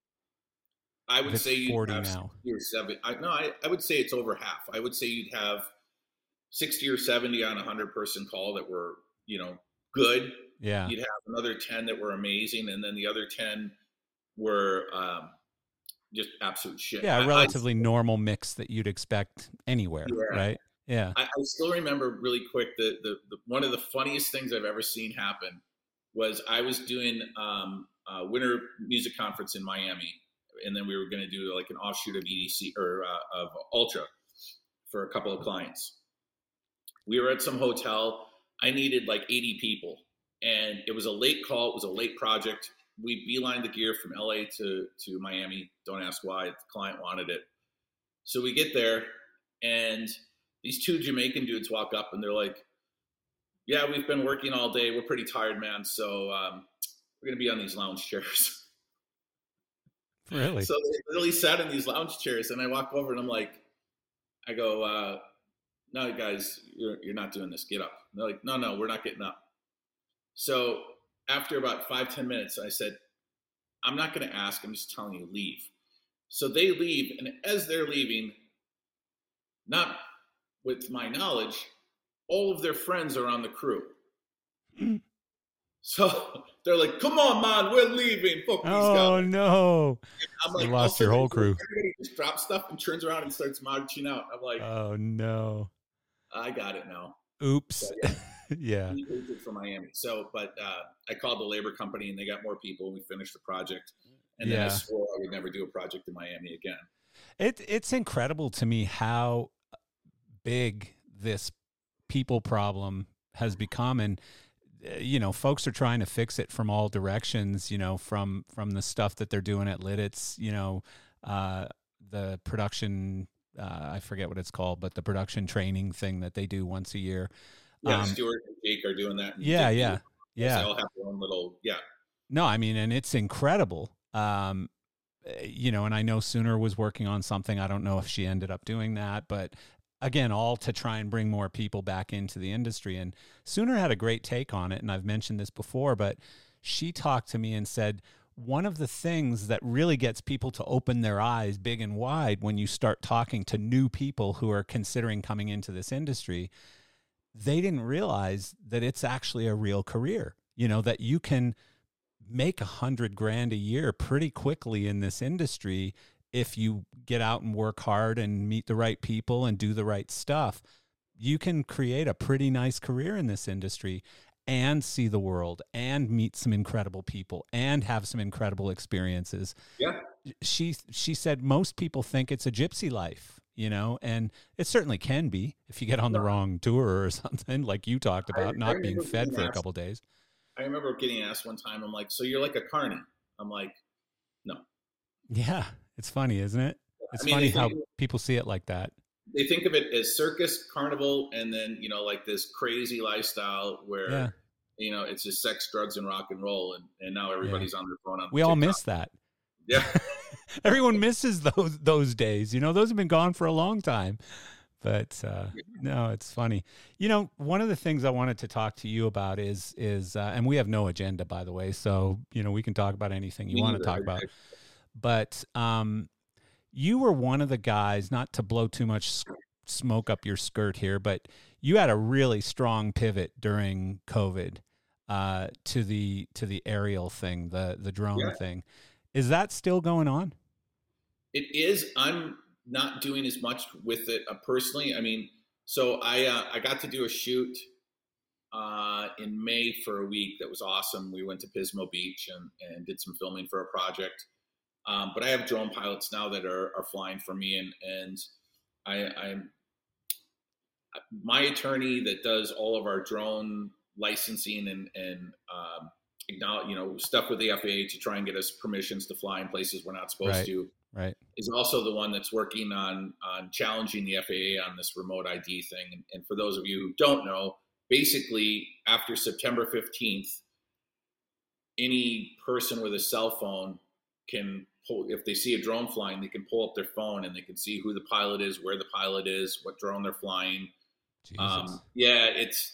I would say you'd forty have now. sixty or seventy. I, no, I, I would say it's over half. I would say you'd have sixty or seventy on a hundred person call that were, you know, good. Yeah. You'd have another ten that were amazing. And then the other ten were um, just absolute shit. Yeah. A I, relatively I, normal mix that you'd expect anywhere. Yeah. Right. Yeah. I, I still remember really quick that the, the, one of the funniest things I've ever seen happen was I was doing um, a winter music conference in Miami. And then we were going to do like an offshoot of E D C or uh, of Ultra for a couple of clients. We were at some hotel. I needed like eighty people, and it was a late call. It was a late project. We beelined the gear from L A to, to Miami. Don't ask why. The client wanted it. So we get there, and these two Jamaican dudes walk up, and they're like, yeah, we've been working all day. We're pretty tired, man. So um, we're going to be on these lounge chairs. Really? So they literally sat in these lounge chairs, and I walk over and I'm like, I go, uh, no, guys, you're, you're not doing this. Get up. And they're like, no, no, we're not getting up. So after about five, ten minutes, I said, I'm not going to ask. I'm just telling you, leave. So they leave. And as they're leaving, not with my knowledge, all of their friends are on the crew. Mm. So they're like, come on, man, we're leaving. Fuck these guys. Oh, no. I'm like, you lost your whole crew. Everybody just drops stuff and turns around and starts marching out. I'm like, oh, no. I got it now. Oops. So, yeah. Yeah. We moved it from Miami. So, but uh, I called the labor company and they got more people and we finished the project. And then yeah. I swore I would never do a project in Miami again. It, it's incredible to me how big this people problem has become. And, you know, folks are trying to fix it from all directions, you know, from, from the stuff that they're doing at Lidditz, you know, uh, the production, uh, I forget what it's called, but the production training thing that they do once a year. Yeah, um, Stuart and Jake are doing that. Yeah, yeah, yeah. They all have their own little, yeah. No, I mean, and it's incredible. Um, you know, and I know Sooner was working on something. I don't know if she ended up doing that, but again, all to try and bring more people back into the industry. And Sooner had a great take on it, and I've mentioned this before, but she talked to me and said, one of the things that really gets people to open their eyes big and wide when you start talking to new people who are considering coming into this industry, they didn't realize that it's actually a real career, you know, that you can make a hundred grand a year pretty quickly in this industry if you get out and work hard and meet the right people and do the right stuff. You can create a pretty nice career in this industry and see the world and meet some incredible people and have some incredible experiences. Yeah. She, she said most people think it's a gypsy life, you know, and it certainly can be if you get on the wrong tour or something like you talked about, I, not I being fed for asked, a couple of days. I remember getting asked one time, I'm like, so you're like a carny? I'm like, no. Yeah. It's funny, isn't it? It's I mean, funny it's how like, people see it like that. they think of it as circus, carnival, and then, you know, like this crazy lifestyle where, Yeah. you know, it's just sex, drugs, and rock and roll. And, and now everybody's yeah. on their phone. On we TikTok. all miss that. Yeah. Everyone misses those, those days, you know, those have been gone for a long time, but, uh, no, it's funny. You know, one of the things I wanted to talk to you about is, is, uh, and we have no agenda, by the way. So, you know, we can talk about anything you want to talk about, but, um, you were one of the guys, not to blow too much smoke up your skirt here, but you had a really strong pivot during COVID, uh, to the, to the aerial thing, the, the drone yeah. thing. Is that still going on? It is. I'm not doing as much with it uh, personally. I mean, so I uh, I got to do a shoot uh, in May for a week. That was awesome. We went to Pismo Beach and, and did some filming for a project. Um, but I have drone pilots now that are, are flying for me, and and I, I'm my attorney that does all of our drone licensing and and um, acknowledge, you know, stuff with the F A A to try and get us permissions to fly in places we're not supposed right, to. Right. Is also the one that's working on on challenging the F A A on this remote I D thing. And, and for those of you who don't know, basically after September fifteenth, any person with a cell phone can pull, if they see a drone flying, they can pull up their phone and they can see who the pilot is, where the pilot is, what drone they're flying. Um, yeah, it's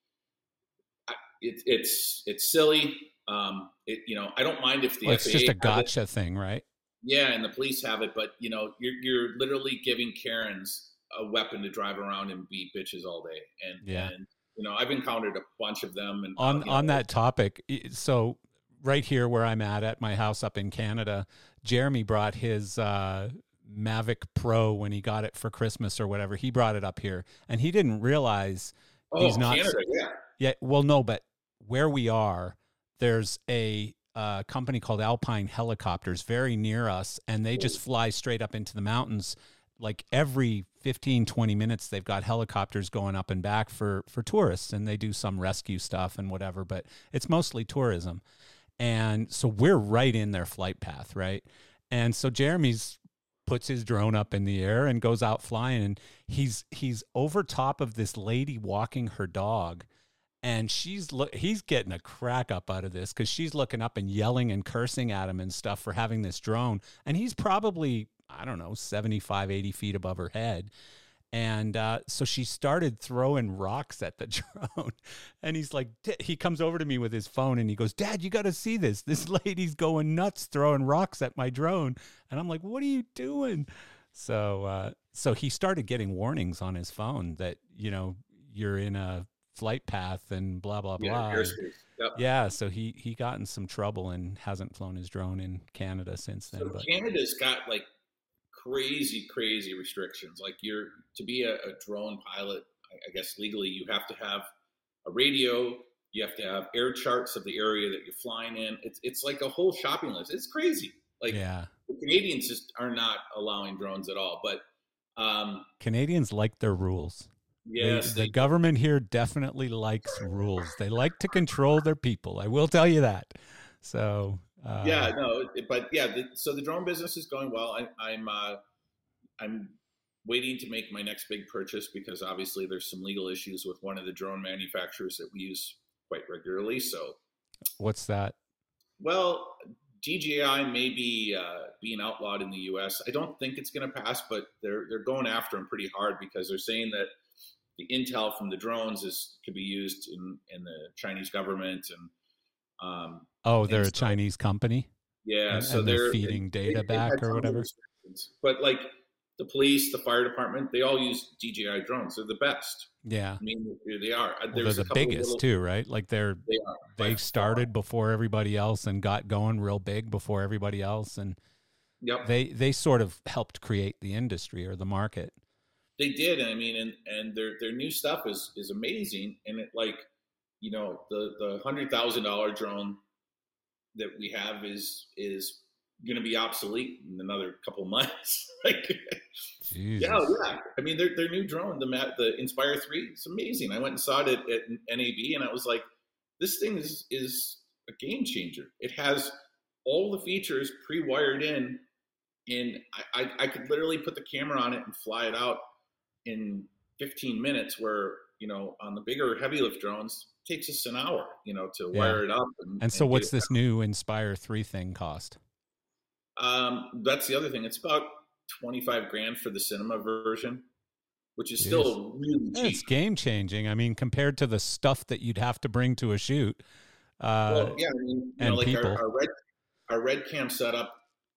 it, it's it's silly. Um, it, you know, I don't mind if the well, F A A it's just a gotcha it. thing, right? Yeah, and the police have it, but you know, you're you're literally giving Karens a weapon to drive around and beat bitches all day, and yeah, and you know, I've encountered a bunch of them. And on uh, you on know, that topic, so right here where I'm at at my house up in Canada, Jeremy brought his uh, Mavic Pro when he got it for Christmas or whatever. He brought it up here, and he didn't realize oh, he's not. Canada, yeah, yeah. Well, no, but where we are, there's a a company called Alpine Helicopters very near us, and they just fly straight up into the mountains. Like every fifteen, twenty minutes, they've got helicopters going up and back for, for tourists, and they do some rescue stuff and whatever, but it's mostly tourism. And so we're right in their flight path, right? And so Jeremy's puts his drone up in the air and goes out flying, and he's he's over top of this lady walking her dog. And she's look, he's getting a crack up out of this because she's looking up and yelling and cursing at him and stuff for having this drone. And he's probably, I don't know, seventy-five, eighty feet above her head. And uh, so she started throwing rocks at the drone. And he's like, he comes over to me with his phone and he goes, Dad, you got to see this. This lady's going nuts throwing rocks at my drone. And I'm like, what are you doing? So, uh, so he started getting warnings on his phone that, you know, you're in a flight path and blah blah blah. Yeah, yep. yeah so he he got in some trouble and hasn't flown his drone in Canada since then. So but Canada's got like crazy crazy restrictions. Like you're to be a, a drone pilot, I guess legally you have to have a radio, you have to have air charts of the area that you're flying in. It's it's like a whole shopping list. It's crazy. Like yeah the Canadians just are not allowing drones at all. But um Canadians like their rules. Yes, they, the government here definitely likes rules. They like to control their people. I will tell you that. So uh, yeah, no, but yeah. The, so the drone business is going well. I, I'm uh, I'm waiting to make my next big purchase because obviously there's some legal issues with one of the drone manufacturers that we use quite regularly. So what's that? Well, D J I may be uh, being outlawed in the U S. I don't think it's going to pass, but they're they're going after them pretty hard because they're saying that the intel from the drones is could be used in, in the Chinese government and um, oh, they're and a so, Chinese company. Yeah, and, so and they're, they're feeding they, data they, back or whatever. But like the police, the fire department, they all use D J I drones. They're the best. Yeah, I mean they are. Well, they're the biggest little, too, right? Like they're they, are, they started before everybody else and got going real big before everybody else, and yep. they they sort of helped create the industry or the market. They did, I mean, and, and their their new stuff is is amazing. And it like, you know, the the hundred thousand dollar drone that we have is is going to be obsolete in another couple months. Like, Jesus. yeah, yeah. I mean, their their new drone, the the Inspire three, it's amazing. I went and saw it at, at N A B, and I was like, this thing is is a game changer. It has all the features pre wired in, and I, I I could literally put the camera on it and fly it out. in fifteen minutes, where, you know, on the bigger heavy lift drones, it takes us an hour, you know, to Yeah. wire it up. And, And so and what's get it this new Inspire three thing cost? Um, that's the other thing. It's about twenty-five grand for the cinema version, which is Jeez. still really Yeah, cheap. it's game changing. I mean, compared to the stuff that you'd have to bring to a shoot. Uh, Well, yeah, I mean, you and know, like people. our, our red our red cam setup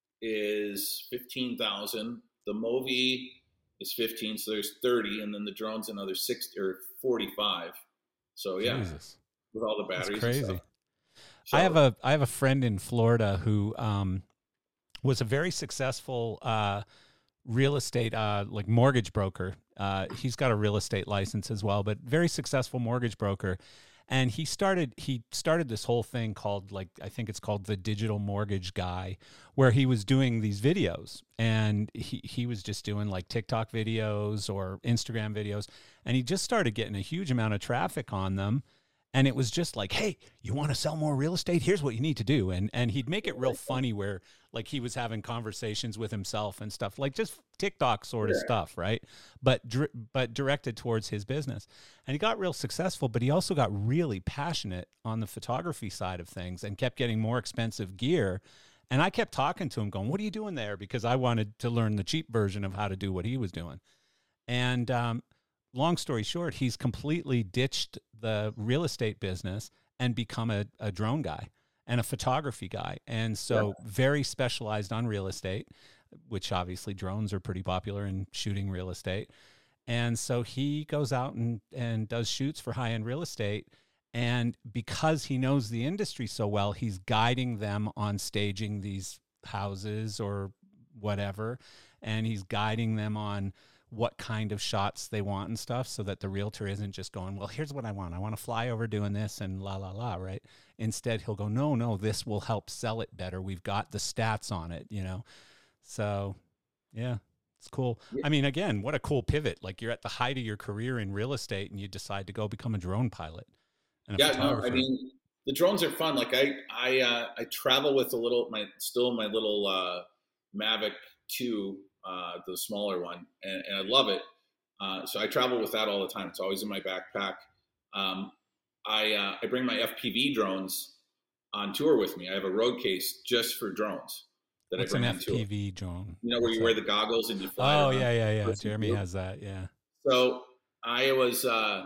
is fifteen thousand. The Movi is fifteen, so there's thirty, and then the drone's another sixty or forty-five. So yeah, Jesus. with all the That's batteries. crazy. And stuff. So, I have a I have a friend in Florida who um, was a very successful uh, real estate uh, like mortgage broker. Uh, he's got a real estate license as well, but very successful mortgage broker. And he started he started this whole thing called, like, I think it's called the Digital Mortgage Guy, where he was doing these videos, and he he was just doing like TikTok videos or Instagram videos, and he just started getting a huge amount of traffic on them. And it was just like, hey, you want to sell more real estate? Here's what you need to do. And and he'd make it real funny, where like he was having conversations with himself and stuff, like just TikTok sort of Yeah. stuff, right? But dir- but directed towards his business. And he got real successful, but he also got really passionate on the photography side of things and kept getting more expensive gear. And I kept talking to him going, what are you doing there? Because I wanted to learn the cheap version of how to do what he was doing. And um, long story short, he's completely ditched the real estate business and become a, a drone guy and a photography guy. And so Yeah. very specialized on real estate, which obviously drones are pretty popular in shooting real estate. And so he goes out and, and does shoots for high-end real estate. And because he knows the industry so well, he's guiding them on staging these houses or whatever. And he's guiding them on what kind of shots they want and stuff, so that the realtor isn't just going, well, here's what I want. I want to fly over doing this and la, la, la, right? Instead, he'll go, no, no, this will help sell it better. We've got the stats on it, you know? So, yeah, it's cool. Yeah. I mean, again, what a cool pivot. Like, you're at the height of your career in real estate and you decide to go become a drone pilot and a Yeah, no, photographer. I mean, the drones are fun. Like I, I, uh, I travel with a little, my still my little uh, Mavic two, uh, the smaller one, and, and I love it. Uh, so I travel with that all the time. It's always in my backpack. Um, I, uh, I bring my F P V drones on tour with me. I have a road case just for drones that What's I bring an on tour. F P V drone? You know, where What's you that? wear the goggles and you fly Oh, around. yeah, yeah, yeah. Listen Jeremy to it. has that, yeah. So I was uh,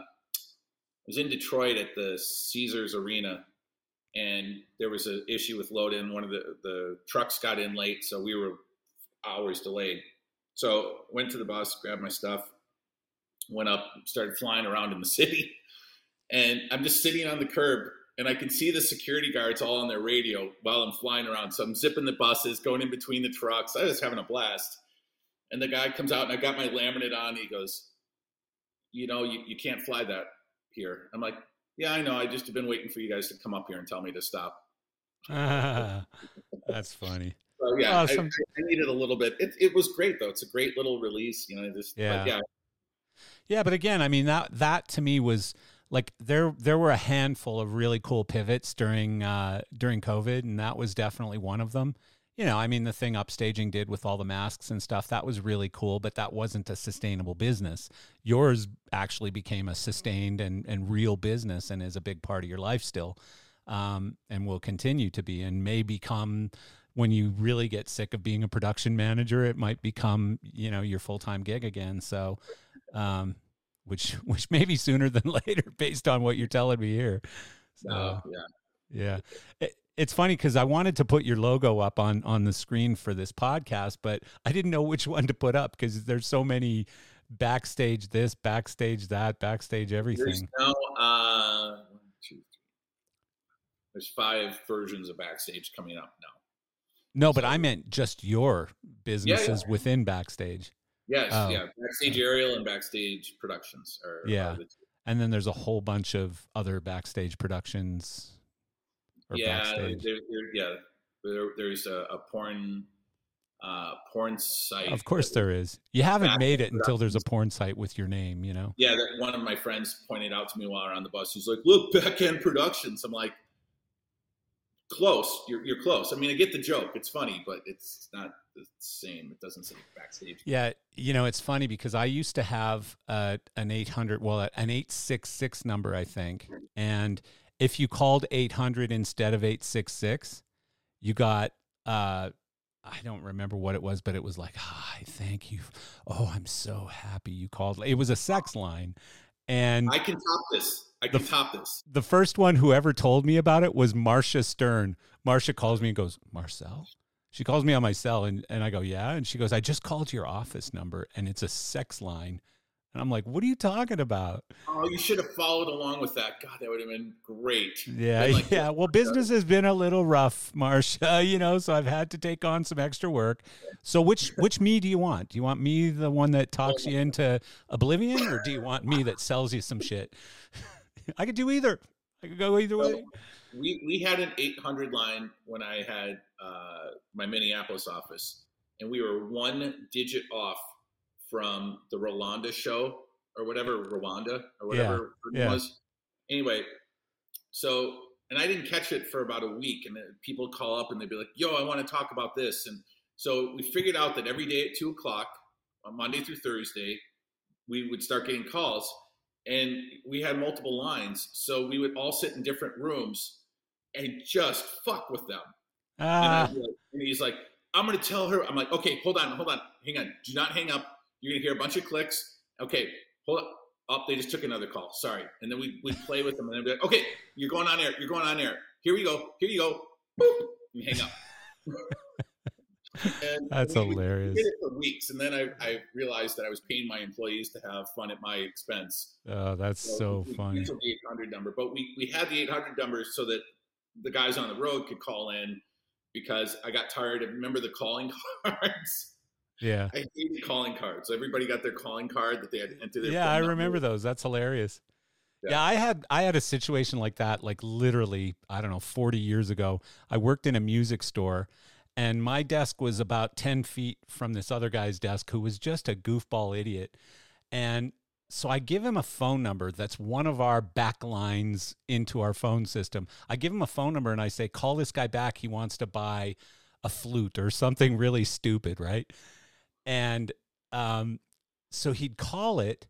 I was in Detroit at the Caesars Arena, and there was an issue with load in. One of the, the trucks got in late, so we were hours delayed. So went to the bus, grabbed my stuff, went up, started flying around in the city, and I'm just sitting on the curb, and I can see the security guards all on their radio while I'm flying around. So I'm zipping the buses, going in between the trucks. I was having a blast. And the guy comes out, and I got my laminate on. He goes, you know, you, you can't fly that here. I'm like, yeah, I know. I just have been waiting for you guys to come up here and tell me to stop. That's funny. So yeah, Awesome. I, I needed a little bit. It, it was great though. It's a great little release, you know. Just Yeah. but yeah, Yeah, but again, I mean, that that to me was like there there were a handful of really cool pivots during uh, during COVID, and that was definitely one of them. You know, I mean, the thing Upstaging did with all the masks and stuff, that was really cool, but that wasn't a sustainable business. Yours actually became a sustained and, and real business and is a big part of your life still, um, and will continue to be, and may become, when you really get sick of being a production manager, it might become, you know, your full-time gig again. So, um, which which may be sooner than later based on what you're telling me here. So, uh, yeah. yeah. It, it's funny because I wanted to put your logo up on, on the screen for this podcast, but I didn't know which one to put up because there's so many backstage this, backstage that, backstage There's everything. now uh, one, two, three. There's five versions of Backstage coming up now. No, but So- I meant just your businesses within Backstage. Yes, Oh. yeah. Backstage Aerial and Backstage Productions are, Yeah. are the two. And then there's a whole bunch of other Backstage productions. Or Yeah, backstage. there, there, yeah. There, there's a, a porn, uh, porn site. Of course that- there is. You haven't Back made it until there's a productions. porn site with your name, you know? Yeah, that one of my friends pointed out to me while we were on the bus. He's like, "Look, Back End Productions." I'm like, close. You're you're close. I mean, I get the joke. It's funny, but it's not the same. It doesn't say backstage. Yeah, you know, it's funny because I used to have uh, an eight hundred, well, an eight six six number, I think. And if you called eight hundred instead of eight six six, you got, uh, I don't remember what it was, but it was like, hi, thank you. Oh, I'm so happy you called. It was a sex line. And I can top this. I can the, top this. The first one who ever told me about it was Marcia Stern. Marcia calls me and goes, Marcel? She calls me on my cell, and, and I go, yeah. And she goes, I just called your office number, and it's a sex line. And I'm like, what are you talking about? Oh, you should have followed along with that. God, that would have been great. Yeah, like, yeah. Well, business has been a little rough, Marcia, you know, so I've had to take on some extra work. So which which me do you want? Do you want me, the one that talks you into oblivion, or do you want me that sells you some shit? I could do either. I could go either way. We we had an eight hundred line when I had uh, my Minneapolis office, and we were one digit off from the Rolanda show or whatever, Rwanda or whatever yeah, it yeah. was. Anyway, so, and I didn't catch it for about a week, and people call up and they'd be like, yo, I want to talk about this. And so we figured out that every day at two o'clock on Monday through Thursday, we would start getting calls, and we had multiple lines. So we would all sit in different rooms and just fuck with them. Ah. And, like, and he's like, I'm going to tell her. I'm like, okay, hold on, hold on. Hang on. Do not hang up. You're going to hear a bunch of clicks. Okay, hold up. Oh, they just took another call. Sorry. And then we we'd play with them, and they'd be like, okay, you're going on air. You're going on air. Here we go. Here you go. Boop. And hang up. And that's we, hilarious. We did it for weeks, and then I, I realized that I was paying my employees to have fun at my expense. Oh, that's so, so we, funny. We the eight hundred number, but we, we had the eight hundred numbers so that the guys on the road could call in, because I got tired of, remember the calling cards? Yeah. I hated calling cards. Everybody got their calling card that they had to enter their Yeah, I number. remember those. That's hilarious. Yeah. Yeah. yeah, I had I had a situation like that, like literally, I don't know, forty years ago. I worked in a music store, and my desk was about ten feet from this other guy's desk who was just a goofball idiot. And so I give him a phone number that's one of our back lines into our phone system. I give him a phone number and I say, call this guy back. He wants to buy a flute or something really stupid, right? And um, so he'd call it,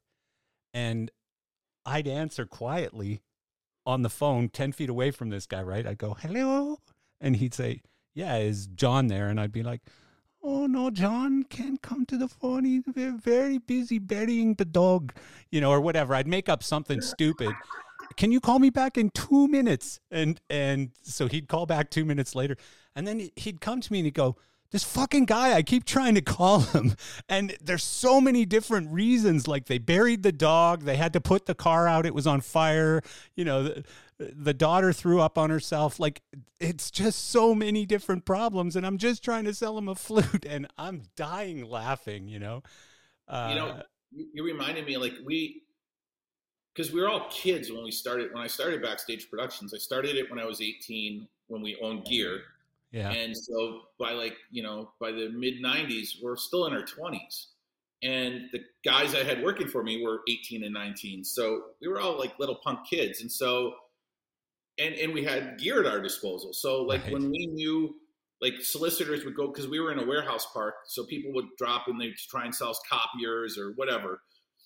and I'd answer quietly on the phone ten feet away from this guy, right? I'd go, hello. And he'd say, yeah, is John there? And I'd be like, oh, no, John can't come to the phone. He's very busy burying the dog, you know, or whatever. I'd make up something stupid. Can you call me back in two minutes? And and so he'd call back two minutes later. And then he'd come to me and he'd go, this fucking guy, I keep trying to call him. And there's so many different reasons. Like they buried the dog. They had to put the car out. It was on fire. You know, the, the daughter threw up on herself. Like it's just so many different problems. And I'm just trying to sell him a flute, and I'm dying laughing, you know? Uh, you know, you, you reminded me, like we, because we were all kids when we started, when I started Backstage Productions. I started it when I was eighteen, when we owned gear. Yeah. And so by like, you know, by the mid nineties, we're still in our twenties. And the guys I had working for me were eighteen and nineteen. So we were all like little punk kids. And so, and, and we had gear at our disposal. So like right. when we knew, like solicitors would go, because we were in a warehouse park. So people would drop and they'd try and sell us copiers or whatever.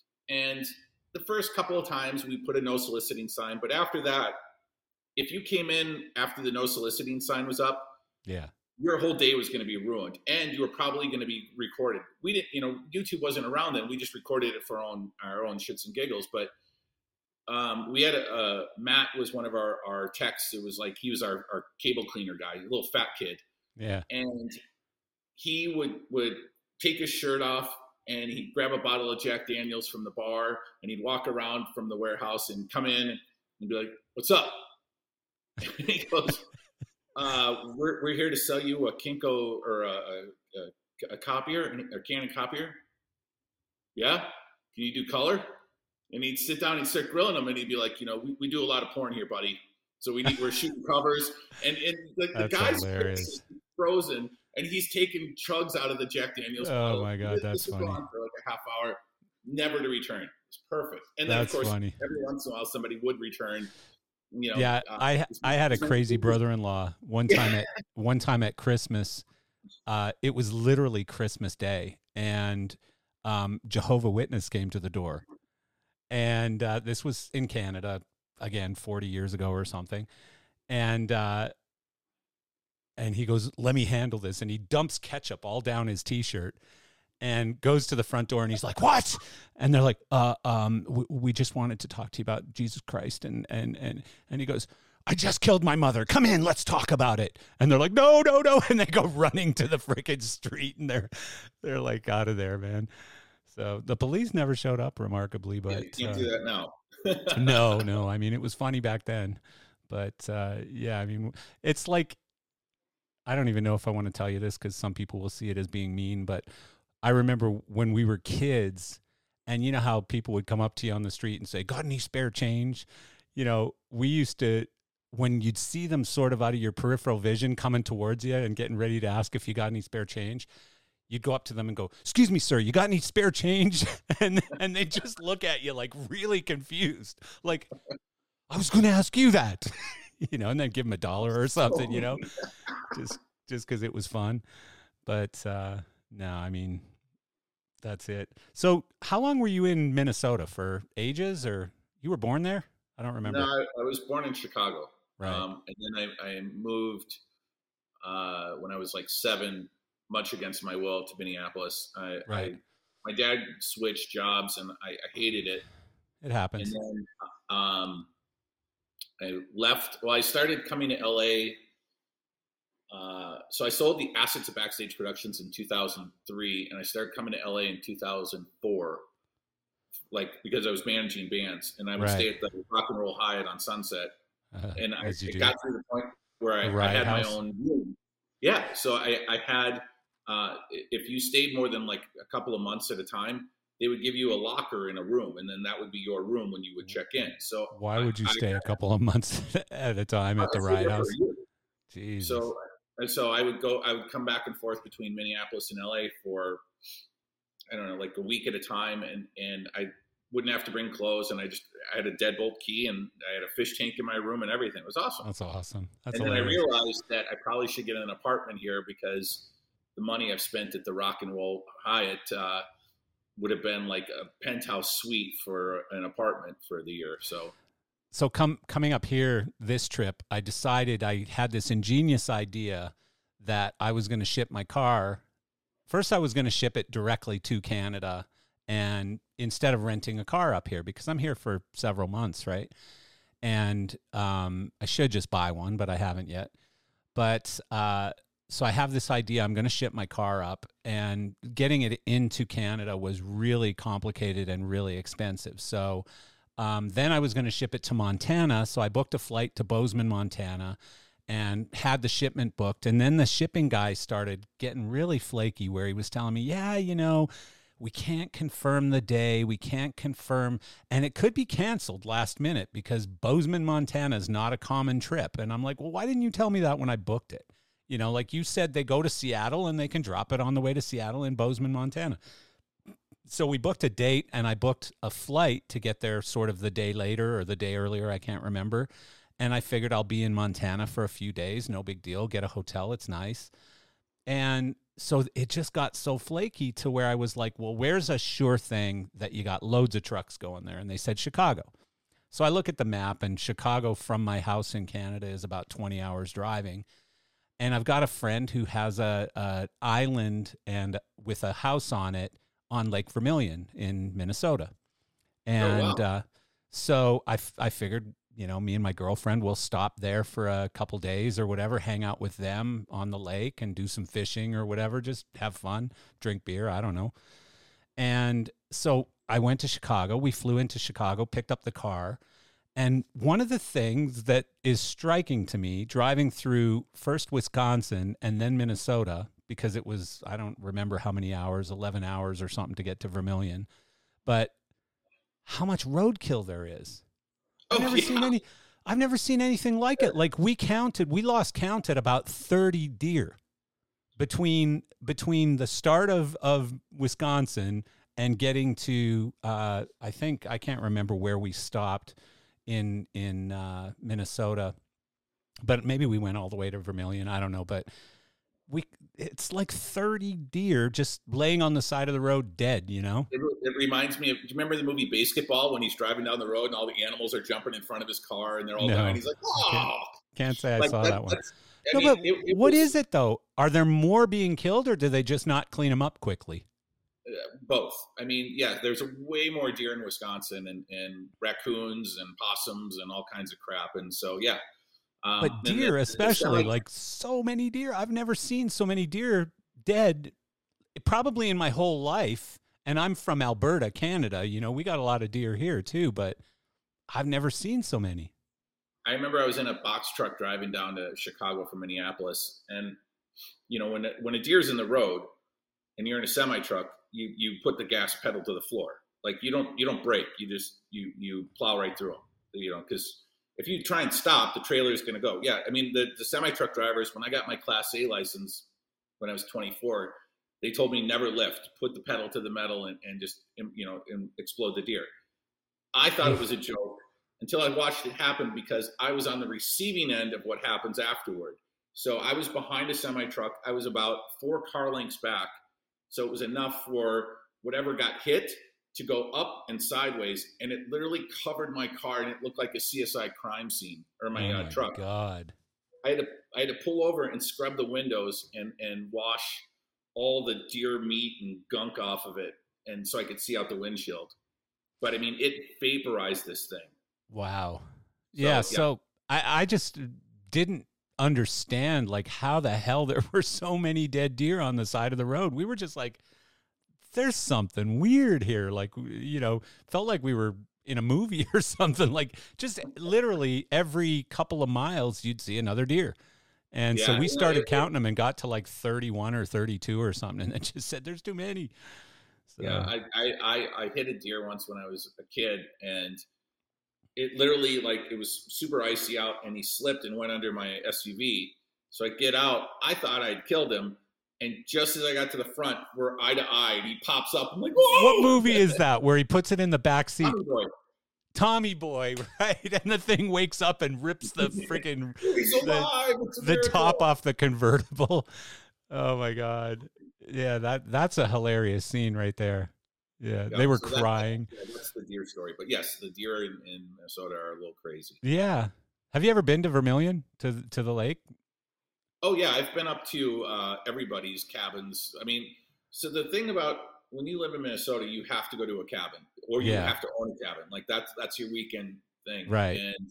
And the first couple of times we put a no soliciting sign. But after that, if you came in after the no soliciting sign was up, yeah, your whole day was going to be ruined, and you were probably going to be recorded. We didn't, you know, YouTube wasn't around then. We just recorded it for our own, our own shits and giggles. But um, we had a, uh, Matt was one of our, our techs. It was like, he was our, our cable cleaner guy, a little fat kid. Yeah. And he would, would take his shirt off, and he'd grab a bottle of Jack Daniels from the bar, and he'd walk around from the warehouse and come in and be like, what's up? And he goes, Uh, we're we're here to sell you a Kinko or a, a, a copier, a Canon copier. Yeah, can you do color? And he'd sit down and start grilling them, and he'd be like, you know, we, we do a lot of porn here, buddy. So we need we're shooting covers, and and the, the guy's frozen, and he's taking chugs out of the Jack Daniels. Oh bottle. my god, this, that's this funny. For like a half hour, never to return. It's perfect. And then that's of course, funny. every once in a while, somebody would return. you know, Yeah, uh, I I had a crazy brother-in-law one time at one time at Christmas. Uh, it was literally Christmas Day, and um, Jehovah Witness came to the door, and uh, this was in Canada again, forty years ago or something, and uh, and he goes, "Let me handle this," and he dumps ketchup all down his T-shirt. And goes to the front door and he's like, "What?" And they're like, uh, um, we, we just wanted to talk to you about Jesus Christ. And, and, and, and he goes, "I just killed my mother. Come in, let's talk about it." And they're like, "No, no, no." And they go running to the freaking street and they're, they're like out of there, man. So the police never showed up remarkably, but yeah, you can't uh, do that now. no, no. I mean, it was funny back then, but uh, yeah, I mean, it's like, I don't even know if I want to tell you this because some people will see it as being mean, but I remember when we were kids, and you know how people would come up to you on the street and say, "Got any spare change?" You know, we used to, when you'd see them sort of out of your peripheral vision coming towards you and getting ready to ask if you got any spare change, you'd go up to them and go, "Excuse me, sir, you got any spare change?" And and they just look at you like really confused, like, "I was going to ask you that," you know, and then give them a dollar or something, you know, just just because it was fun. But uh, no, I mean, that's it. So how long were you in Minnesota? For ages, or you were born there? I don't remember. No, I, I was born in Chicago. Right. Um, and then I, I moved uh, when I was like seven, much against my will, to Minneapolis. I, Right. I, my dad switched jobs and I, I hated it. It happens. And then um, I left. Well, I started coming to L A. Uh, so I sold the assets of Backstage Productions in two thousand three, and I started coming to L A in two thousand four, like because I was managing bands, and I would Right. stay at the Rock and Roll Hyatt on Sunset, Uh, and I as you it do. got to the point where I, I had my own room. Yeah, so I, I had. Uh, if you stayed more than like a couple of months at a time, they would give you a locker in a room, and then that would be your room when you would check in. So why would you I, stay I, a couple of months at a time at the Riot House? Jeez. So and so I would go. I would come back and forth between Minneapolis and L A for I don't know, like a week at a time, and and I wouldn't have to bring clothes, and I just I had a deadbolt key, and I had a fish tank in my room, and everything. It was awesome. That's awesome. That's and hilarious. then I realized that I probably should get an apartment here because the money I've spent at the Rock and Roll Hyatt uh, would have been like a penthouse suite for an apartment for the year. So, so come coming up here this trip, I decided I had this ingenious idea that I was going to ship my car. First, I was going to ship it directly to Canada, and instead of renting a car up here, because I'm here for several months, right? And um, I should just buy one, but I haven't yet. But uh, so I have this idea. I'm going to ship my car up, and getting it into Canada was really complicated and really expensive. So um, then I was going to ship it to Montana. So I booked a flight to Bozeman, Montana, and had the shipment booked. And then the shipping guy started getting really flaky, where he was telling me, yeah, you know, we can't confirm the day. We can't confirm. And it could be canceled last minute because Bozeman, Montana is not a common trip. And I'm like, well, why didn't you tell me that when I booked it? You know, like you said, they go to Seattle and they can drop it on the way to Seattle in Bozeman, Montana. So we booked a date, and I booked a flight to get there sort of the day later or the day earlier. I can't remember. And I figured I'll be in Montana for a few days. No big deal. Get a hotel. It's nice. And so it just got so flaky to where I was like, well, where's a sure thing that you got loads of trucks going there? And they said Chicago. So I look at the map, and Chicago from my house in Canada is about twenty hours driving. And I've got a friend who has a, a island and with a house on it on Lake Vermilion in Minnesota. And oh, wow. uh, so I, f- I figured, you know, me and my girlfriend will stop there for a couple days or whatever, hang out with them on the lake and do some fishing or whatever, just have fun, drink beer, I don't know. And so I went to Chicago. We flew into Chicago, picked up the car. And one of the things that is striking to me, driving through first Wisconsin and then Minnesota, because it was, I don't remember how many hours, eleven hours or something to get to Vermilion, but how much roadkill there is. I've never oh, yeah. seen any, I've never seen anything like it. Like we counted, we lost count at about thirty deer between, between the start of, of Wisconsin and getting to, uh, I think, I can't remember where we stopped in in uh, Minnesota, but maybe we went all the way to Vermilion. I don't know, but we it's like thirty deer just laying on the side of the road dead, you know? It, it reminds me of, do you remember the movie Basketball when he's driving down the road and all the animals are jumping in front of his car and they're all No. dying? He's like, oh! Can't, can't say I like, saw that, that one. I No, mean, but it, it what was, is it, though? Are there more being killed, or do they just not clean them up quickly? Uh, both. I mean, yeah, there's a way more deer in Wisconsin and, and raccoons and possums and all kinds of crap. And so, yeah. Um, But deer, the, especially, the like so many deer. I've never seen so many deer dead probably in my whole life. And I'm from Alberta, Canada. You know, we got a lot of deer here too, but I've never seen so many. I remember I was in a box truck driving down to Chicago from Minneapolis. And, you know, when, when a deer's in the road and you're in a semi truck, you, you put the gas pedal to the floor. Like you don't, you don't brake. You just, you, you plow right through them, you know, cause if you try and stop, the trailer is going to go. Yeah. I mean, the, the semi truck drivers, when I got my Class A license when I was twenty-four, they told me never lift, put the pedal to the metal and, and just, you know, and explode the deer. I thought it was a joke until I watched it happen because I was on the receiving end of what happens afterward. So I was behind a semi truck. I was about four car lengths back. So it was enough for whatever got hit to go up and sideways, and it literally covered my car, and it looked like a C S I crime scene, or my, oh uh, my truck. God. I had to I had to pull over and scrub the windows and and wash all the deer meat and gunk off of it, and so I could see out the windshield. But I mean, it vaporized this thing. Wow. So, yeah. yeah. So I I just didn't understand like how the hell there were so many dead deer on the side of the road. We were just like, there's something weird here. Like, you know, felt like we were in a movie or something. Like just literally every couple of miles you'd see another deer. And Yeah, so we it- started it- counting them and got to like thirty-one or thirty-two or something. And then just said, there's too many. So, Yeah, I, I, I, I hit a deer once when I was a kid, and it literally, like, it was super icy out, and he slipped and went under my S U V. So I get out. I thought I'd killed him, and just as I got to the front, we're eye to eye, and he pops up. I'm like, whoa! what movie is that where he puts it in the back seat? Tommy Boy. Tommy Boy, right? And the thing wakes up and rips the freaking He's alive. It's a the miracle. top off the convertible. Oh my God. Yeah, that that's a hilarious scene right there. Yeah, Yeah, they were so that- crying. yeah, that's the deer story. But yes, the deer in, in Minnesota are a little crazy. Yeah. Have you ever been to Vermilion, to to the lake? Oh yeah, I've been up to uh, everybody's cabins. I mean, so the thing about when you live in Minnesota, you have to go to a cabin, or you Yeah. have to own a cabin. Like that's that's your weekend thing, Right. And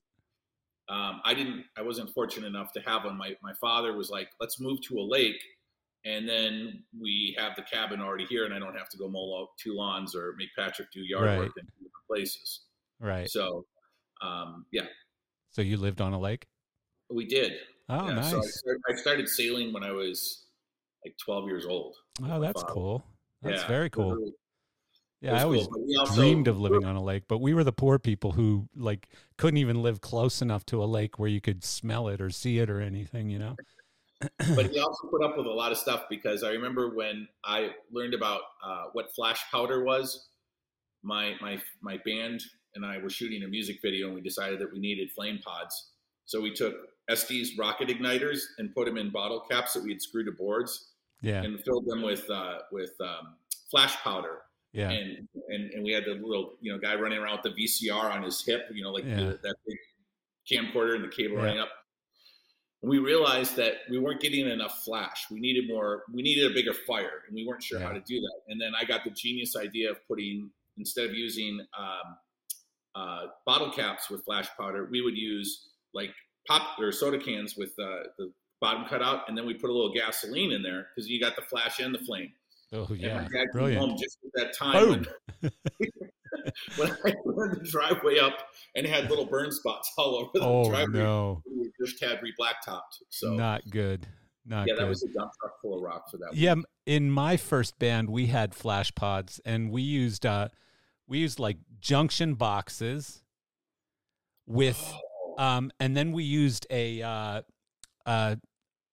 um, I didn't, I wasn't fortunate enough to have one. My my father was like, "Let's move to a lake, and then we have the cabin already here, and I don't have to go mow out two lawns or make Patrick do yard Right. work in different places." Right. So, um, yeah, So you lived on a lake? we did. Oh, yeah, nice. So I, started, I started sailing when I was like twelve years old. with Oh, my that's father. cool. That's Yeah, very it was cool. really- Yeah, it was I always cool. But we also- dreamed of living on a lake, but we were the poor people who like couldn't even live close enough to a lake where you could smell it or see it or anything, you know? But he also put up with a lot of stuff because I remember when I learned about uh, what flash powder was. My my my band and I were shooting a music video, and we decided that we needed flame pods. So we took Estes rocket igniters and put them in bottle caps that we had screwed to boards, Yeah. and filled them with uh, with um, flash powder. Yeah. And, and and we had the little, you know, guy running around with the V C R on his hip, you know, like Yeah. the, that big camcorder and the cable Yeah. running up. And we realized that we weren't getting enough flash. We needed more. We needed a bigger fire, and we weren't sure Yeah. how to do that. And then I got the genius idea of putting, instead of using um, uh, bottle caps with flash powder, we would use like pop or soda cans with uh, the bottom cut out, and then we put a little gasoline in there because you got the flash and the flame. Oh, And yeah. my dad came Brilliant. home just at that time when, Boom. when I turned the driveway up and had little burn spots all over the Oh, driveway. no. We just had re-blacktopped. So Not good. Not yeah, good. that was a dump truck full of rock for that. Yeah, week. m- in my first band, we had flash pods, and we used uh, we used like junction boxes with, Oh, um, and then we used a uh, uh,